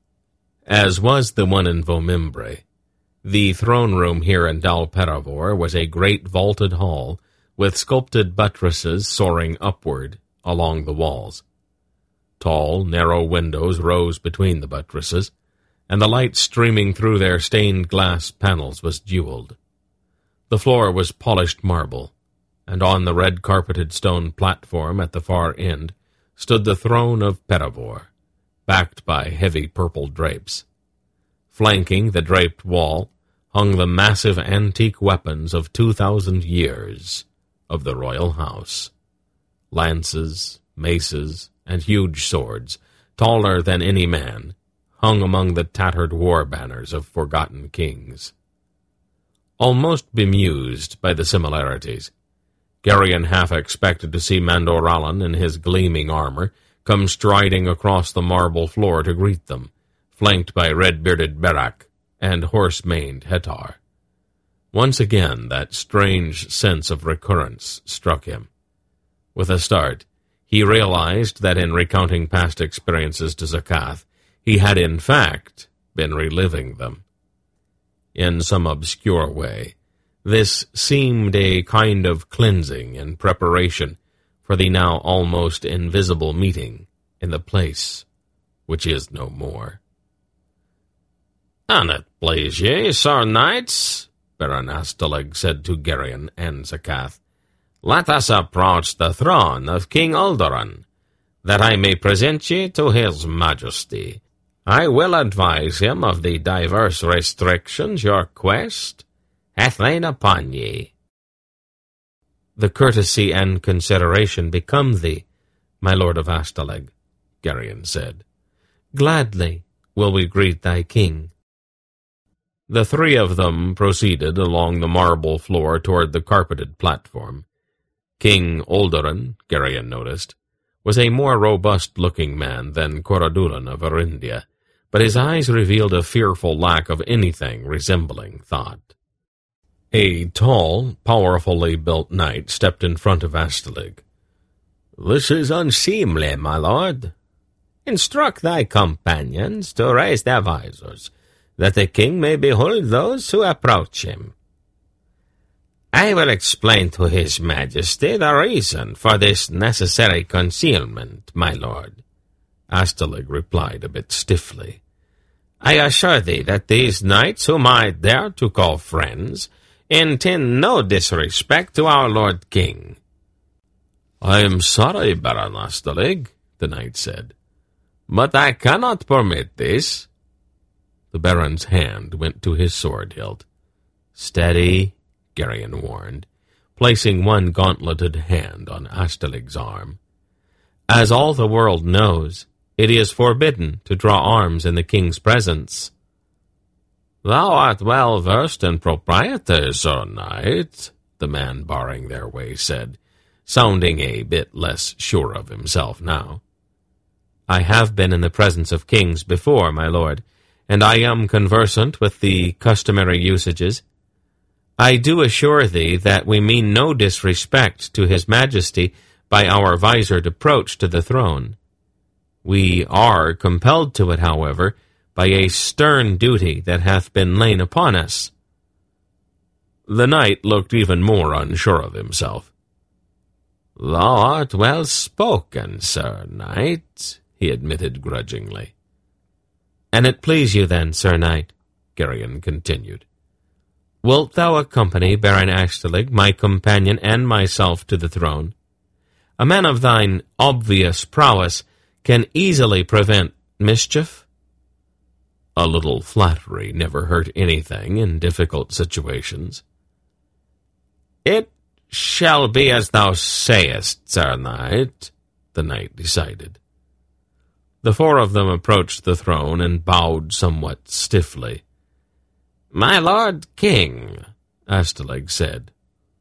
As was the one in Vomimbre, the throne-room here in Dal Peravor was a great vaulted hall with sculpted buttresses soaring upward along the walls. Tall, narrow windows rose between the buttresses, and the light streaming through their stained glass panels was jeweled. The floor was polished marble, and on the red-carpeted stone platform at the far end stood the throne of Peravor, backed by heavy purple drapes. Flanking the draped wall hung the massive antique weapons of two thousand years of the royal house. Lances, maces, and huge swords, taller than any man, hung among the tattered war banners of forgotten kings. Almost bemused by the similarities, Gerion half expected to see Mandorallan in his gleaming armor come striding across the marble floor to greet them, flanked by red-bearded Berak and horse-maned Hetar. Once again that strange sense of recurrence struck him. With a start, he realized that in recounting past experiences to Zakath, he had in fact been reliving them. In some obscure way, this seemed a kind of cleansing and preparation for the now almost invisible meeting in the place which is no more. "An it please ye, Sir Knights," Baron Astolig said to Gerion and Zakath, "let us approach the throne of King Uldoran, that I may present ye to his majesty. I will advise him of the diverse restrictions your quest hath laid upon ye." "The courtesy and consideration become thee, my lord of Astolig," Gerion said. "Gladly will we greet thy king." The three of them proceeded along the marble floor toward the carpeted platform. King Uldoran, Gerion noticed, was a more robust-looking man than Corodulan of Arindia, but his eyes revealed a fearful lack of anything resembling thought. A tall, powerfully built knight stepped in front of Astolig. "This is unseemly, my lord. Instruct thy companions to raise their visors, that the king may behold those who approach him." "I will explain to his majesty the reason for this necessary concealment, my lord," Astolig replied a bit stiffly. "I assure thee that these knights, whom I dare to call friends, intend no disrespect to our lord king." "I am sorry, Baron Astolig," the knight said, "but I cannot permit this." The Baron's hand went to his sword hilt. "Steady," Gerion warned, placing one gauntleted hand on Astolig's arm. "As all the world knows, it is forbidden to draw arms in the king's presence." "Thou art well versed in propriety, Sir Knight," the man barring their way said, sounding a bit less sure of himself now. "I have been in the presence of kings before, my lord, and I am conversant with the customary usages. I do assure thee that we mean no disrespect to his majesty by our visored approach to the throne. We are compelled to it, however, by a stern duty that hath been lain upon us." The knight looked even more unsure of himself. "Thou art well spoken, Sir Knight," he admitted grudgingly. "An it please you then, Sir Knight," Gerion continued, "wilt thou accompany Baron Astolig, my companion, and myself to the throne? A man of thine obvious prowess can easily prevent mischief." A little flattery never hurt anything in difficult situations. "It shall be as thou sayest, Sir Knight," the knight decided. The four of them approached the throne and bowed somewhat stiffly. "My lord king," Astolag said.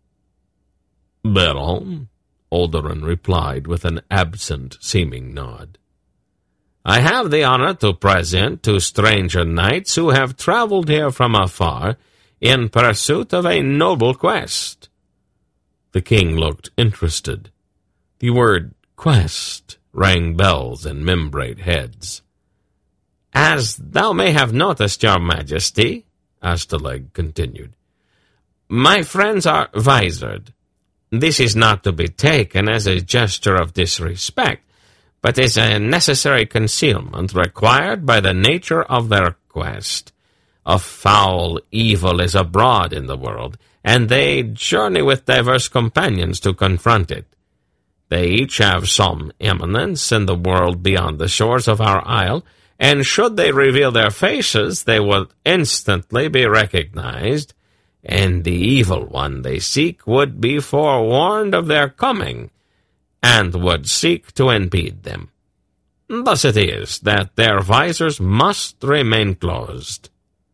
"Baron," Alderaan replied with an absent-seeming nod. "I have the honor to present two stranger knights who have traveled here from afar in pursuit of a noble quest." The king looked interested. The word quest rang bells in membrate heads. "As thou may have noticed, your majesty," Astolag continued, "my friends are visored. This is not to be taken as a gesture of disrespect, but is a necessary concealment required by the nature of their quest. A foul evil is abroad in the world, and they journey with diverse companions to confront it. They each have some eminence in the world beyond the shores of our isle, and should they reveal their faces, they will instantly be recognized, and the evil one they seek would be forewarned of their coming, and would seek to impede them. Thus it is that their visors must remain closed."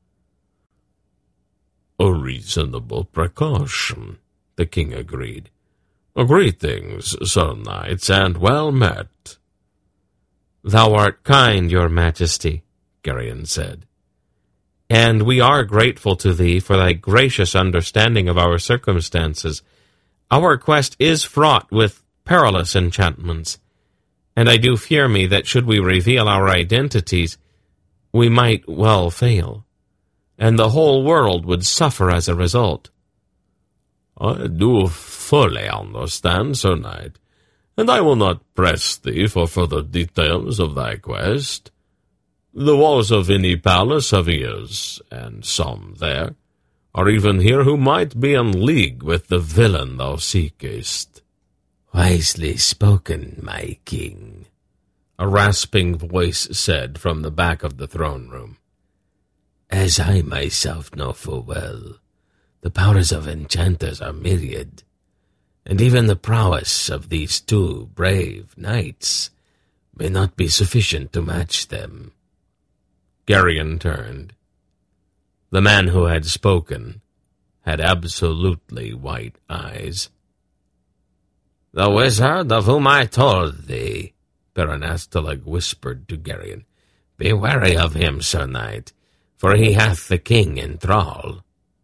"A reasonable precaution," the king agreed. "Greetings, Sir Knights, and well met." "Thou art kind, your majesty," Gerion said, "and we are grateful to thee for thy gracious understanding of our circumstances. Our quest is fraught with perilous enchantments, and I do fear me that should we reveal our identities, we might well fail, and the whole world would suffer as a result." "I do fully understand, Sir Knight, and I will not press thee for further details of thy quest. The walls of any palace have ears, and some there are even here who might be in league with the villain thou seekest." "Wisely spoken, my king," a rasping voice said from the back of the throne room. "As I myself know full well, the powers of enchanters are myriad, and even the prowess of these two brave knights may not be sufficient to match them." Gerion turned. The man who had spoken had absolutely white eyes. "The wizard of whom I told thee," Baron Astolag whispered to Gerion. "Be wary of him, Sir Knight, for he hath the king in thrall."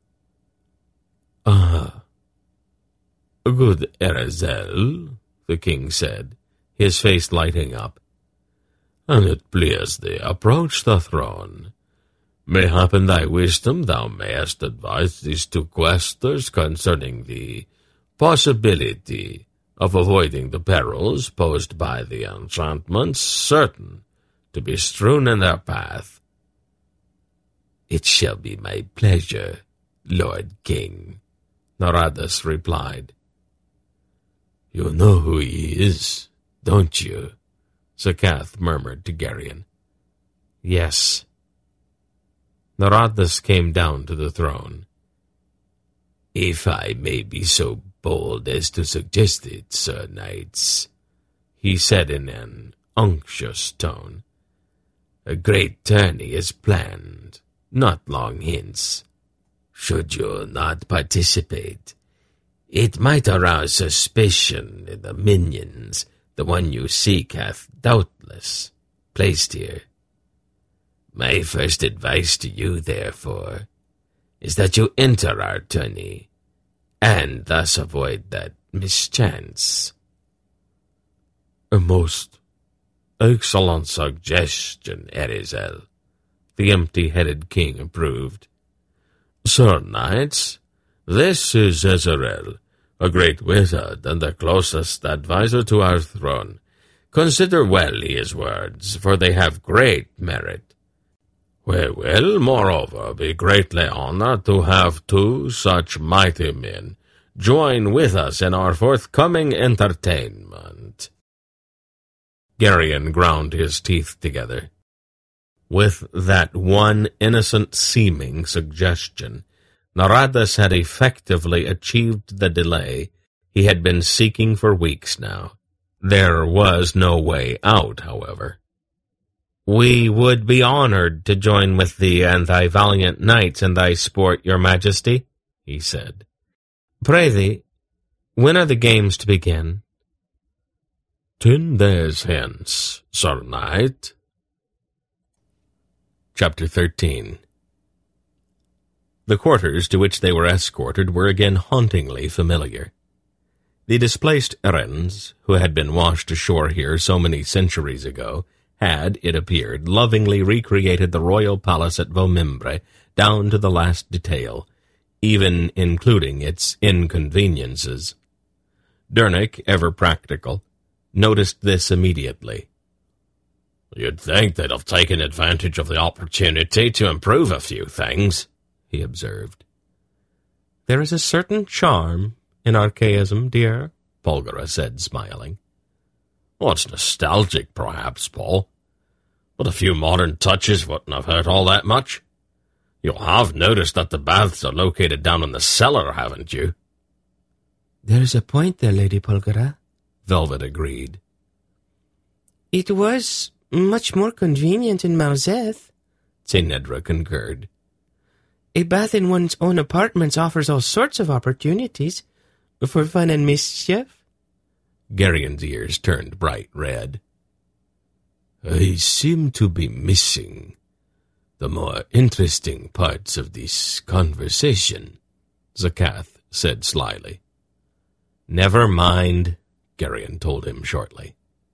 "Ah, good Erezel," the king said, his face lighting up. "An it please thee, approach the throne. Mayhap in thy wisdom thou mayest advise these two questers concerning the possibility of avoiding the perils posed by the enchantments certain to be strewn in their path." "It shall be my pleasure, Lord King," Naradus replied. "You know who he is, don't you?" Zakath murmured to Gerion. "Yes." Naradus came down to the throne. "If I may be so bold as to suggest it, Sir Knights," he said in an unctuous tone, "a great tourney is planned, not long hence. Should you not participate, it might arouse suspicion in the minions the one you seek hath doubtless placed here. My first advice to you, therefore, is that you enter our tourney, and thus avoid that mischance." "A most excellent suggestion, Erezel," the empty-headed king approved. "Sir Knights, this is Ezerel, a great wizard and the closest adviser to our throne. Consider well his words, for they have great merit. We will, moreover, be greatly honored to have two such mighty men join with us in our forthcoming entertainment." Gerion ground his teeth together. With that one innocent-seeming suggestion, Naradus had effectively achieved the delay he had been seeking for weeks now. There was no way out, however. "We would be honored to join with thee and thy valiant knights in thy sport, your majesty," he said. "Pray thee, when are the games to begin?" "Ten days hence, Sir Knight." Chapter thirteen. The quarters to which they were escorted were again hauntingly familiar. The displaced Erens, who had been washed ashore here so many centuries ago, had, it appeared, lovingly recreated the royal palace at Vaumimbre down to the last detail, even including its inconveniences. Dernick, ever practical, noticed this immediately. "You'd think they'd have taken advantage of the opportunity to improve a few things," he observed. "There is a certain charm in archaism, dear," Polgara said, smiling. "Well, it's nostalgic, perhaps, Paul. But a few modern touches wouldn't have hurt all that much. You'll have noticed that the baths are located down in the cellar, haven't you?" "There is a point there, Lady Polgara," Velvet agreed. "It was much more convenient in Marzeth," Tinedra concurred. "A bath in one's own apartments offers all sorts of opportunities for fun and mischief." Gerion's ears turned bright red. "I seem to be missing the more interesting parts of this conversation," Zakath said slyly. "Never mind," Gerion told him shortly.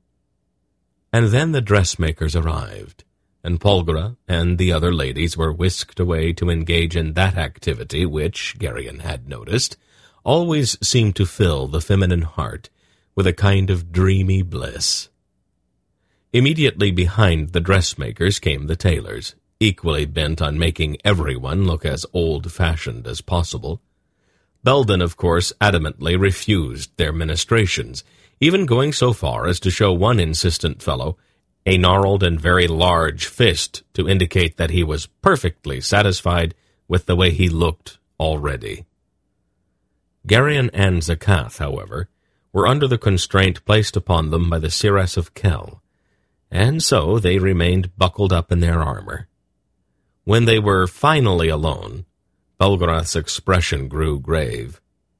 And then the dressmakers arrived, and Polgara and the other ladies were whisked away to engage in that activity which, Gerion had noticed, always seemed to fill the feminine heart with a kind of dreamy bliss. Immediately behind the dressmakers came the tailors, equally bent on making everyone look as old-fashioned as possible. Belden, of course, adamantly refused their ministrations, even going so far as to show one insistent fellow a gnarled and very large fist to indicate that he was perfectly satisfied with the way he looked already. Gerion and Zakath, however, were under the constraint placed upon them by the Seeress of Kel, and so they remained buckled up in their armor. When they were finally alone, Belgarath's expression grew grave.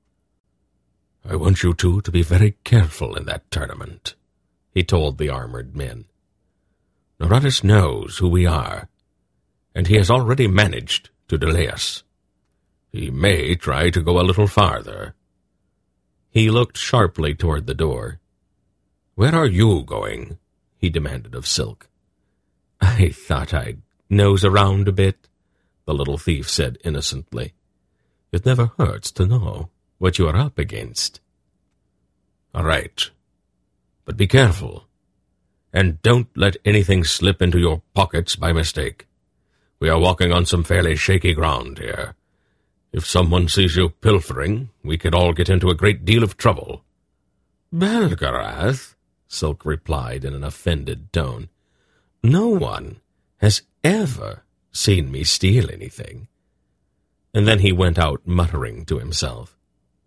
"I want you two to be very careful in that tournament," he told the armored men. "Naradus knows who we are, and he has already managed to delay us. He may try to go a little farther." He looked sharply toward the door. "Where are you going?" he demanded of Silk. "I thought I'd nose around a bit," the little thief said innocently. "It never hurts to know what you are up against." "All right. But be careful, and don't let anything slip into your pockets by mistake. We are walking on some fairly shaky ground here. If someone sees you pilfering, we could all get into a great deal of trouble." "Belgarath," Silk replied in an offended tone, "no one has ever seen me steal anything." And then he went out muttering to himself.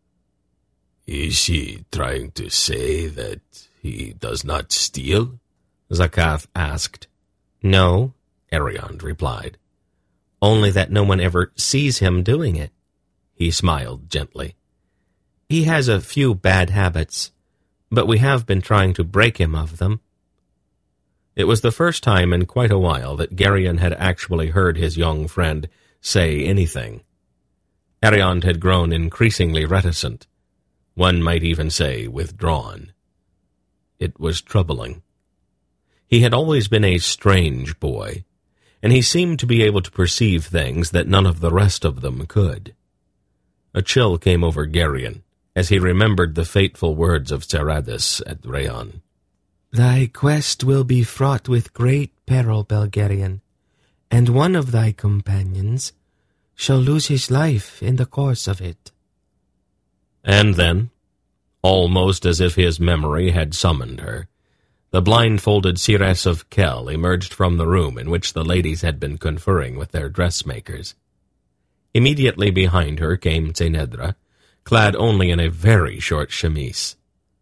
"Is he trying to say that he does not steal?" Zakath asked. "No," Ariond replied. "only that no one ever sees him doing it." He smiled gently. "He has a few bad habits, but we have been trying to break him of them." It was the first time in quite a while that Gerion had actually heard his young friend say anything. Ariond had grown increasingly reticent, one might even say withdrawn. It was troubling. He had always been a strange boy, and he seemed to be able to perceive things that none of the rest of them could. A chill came over Gerion as he remembered the fateful words of Saradis at Rayon. "Thy quest will be fraught with great peril, Belgerion, and one of thy companions shall lose his life in the course of it." And then, almost as if his memory had summoned her, The blindfolded Sires of Kel emerged from the room in which the ladies had been conferring with their dressmakers. Immediately behind her came Tsenedra, clad only in a very short chemise.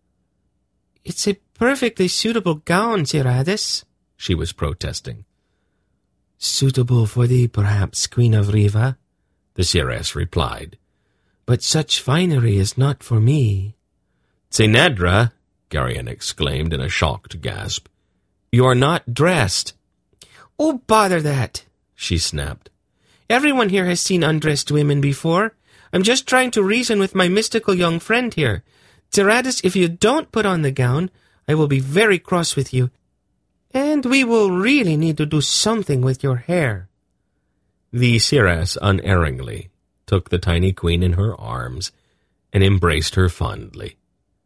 "It's a perfectly suitable gown, Tiridates," she was protesting. "Suitable for thee, perhaps, Queen of Riva," the Sires replied. "But such finery is not for me." "Tsenedra," Garion exclaimed in a shocked gasp, "you're not dressed." "Oh, bother that," she snapped. "Everyone here has seen undressed women before. I'm just trying to reason with my mystical young friend here. Tiridates, if you don't put on the gown, I will be very cross with you. And we will really need to do something with your hair." The Sires unerringly took the tiny queen in her arms and embraced her fondly.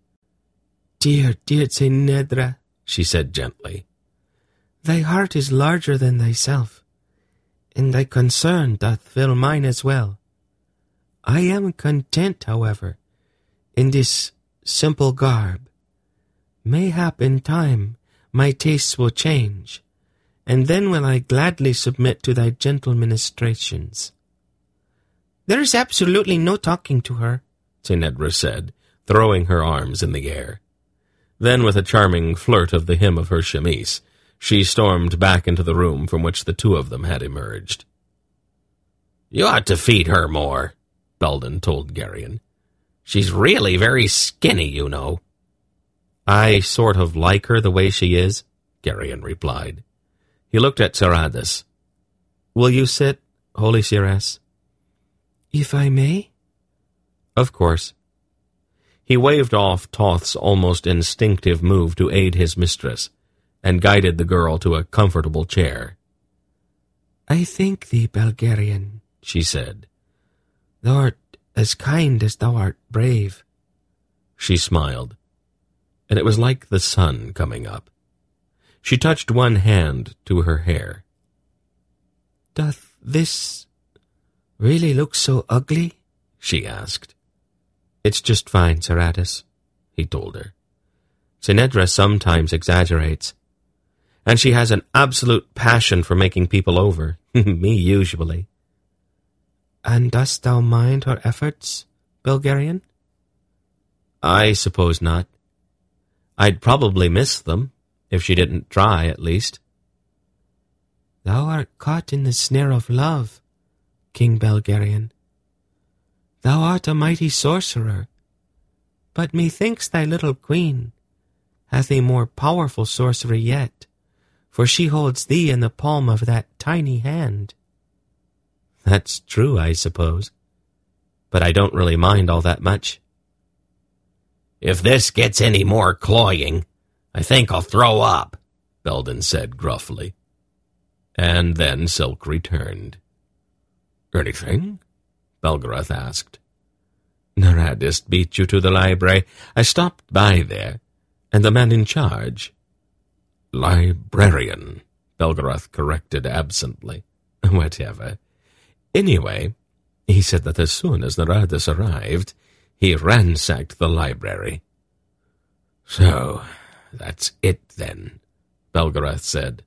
"Dear, dear Tsenedra," she said gently, "thy heart is larger than thyself, and thy concern doth fill mine as well. I am content, however, in this simple garb. Mayhap in time my tastes will change, and then will I gladly submit to thy gentle ministrations." "There is absolutely no talking to her," Tsenedra said, throwing her arms in the air. Then, with a charming flirt of the hem of her chemise, she stormed back into the room from which the two of them had emerged. "You ought to feed her more," Belden told Garion. "She's really very skinny, you know." "I sort of like her the way she is," Garion replied. He looked at Tiridates. "Will you sit, Holy Sires?" "If I may?" "Of course." He waved off Toth's almost instinctive move to aid his mistress, and guided the girl to a comfortable chair. "I thank thee, Belgarion," she said. "Thou art as kind as thou art brave." She smiled, and it was like the sun coming up. She touched one hand to her hair. "Doth this really look so ugly?" she asked. "It's just fine, Tiridates," he told her. "Tsenedra sometimes exaggerates, and she has an absolute passion for making people over, me usually." "And dost thou mind her efforts, Belgarion?" "I suppose not. I'd probably miss them, if she didn't try, at least." "Thou art caught in the snare of love, King Belgarion. Thou art a mighty sorcerer, but methinks thy little queen hath a more powerful sorcery yet, for she holds thee in the palm of that tiny hand." "That's true, I suppose, but I don't really mind all that much." "If this gets any more cloying, I think I'll throw up," Belden said gruffly. And then Silk returned. "Anything?" Belgarath asked. "Naradis beat you to the library. I stopped by there, and the man in charge—" "Librarian," Belgarath corrected absently. "Whatever. Anyway, he said that as soon as Naradis arrived, he ransacked the library." "So, that's it then," Belgarath said.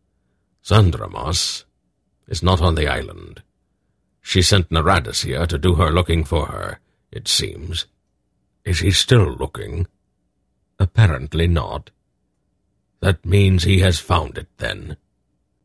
"Zandramas is not on the island. She sent Naradis here to do her looking for her, it seems. Is he still looking?" "Apparently not." "That means he has found it, then."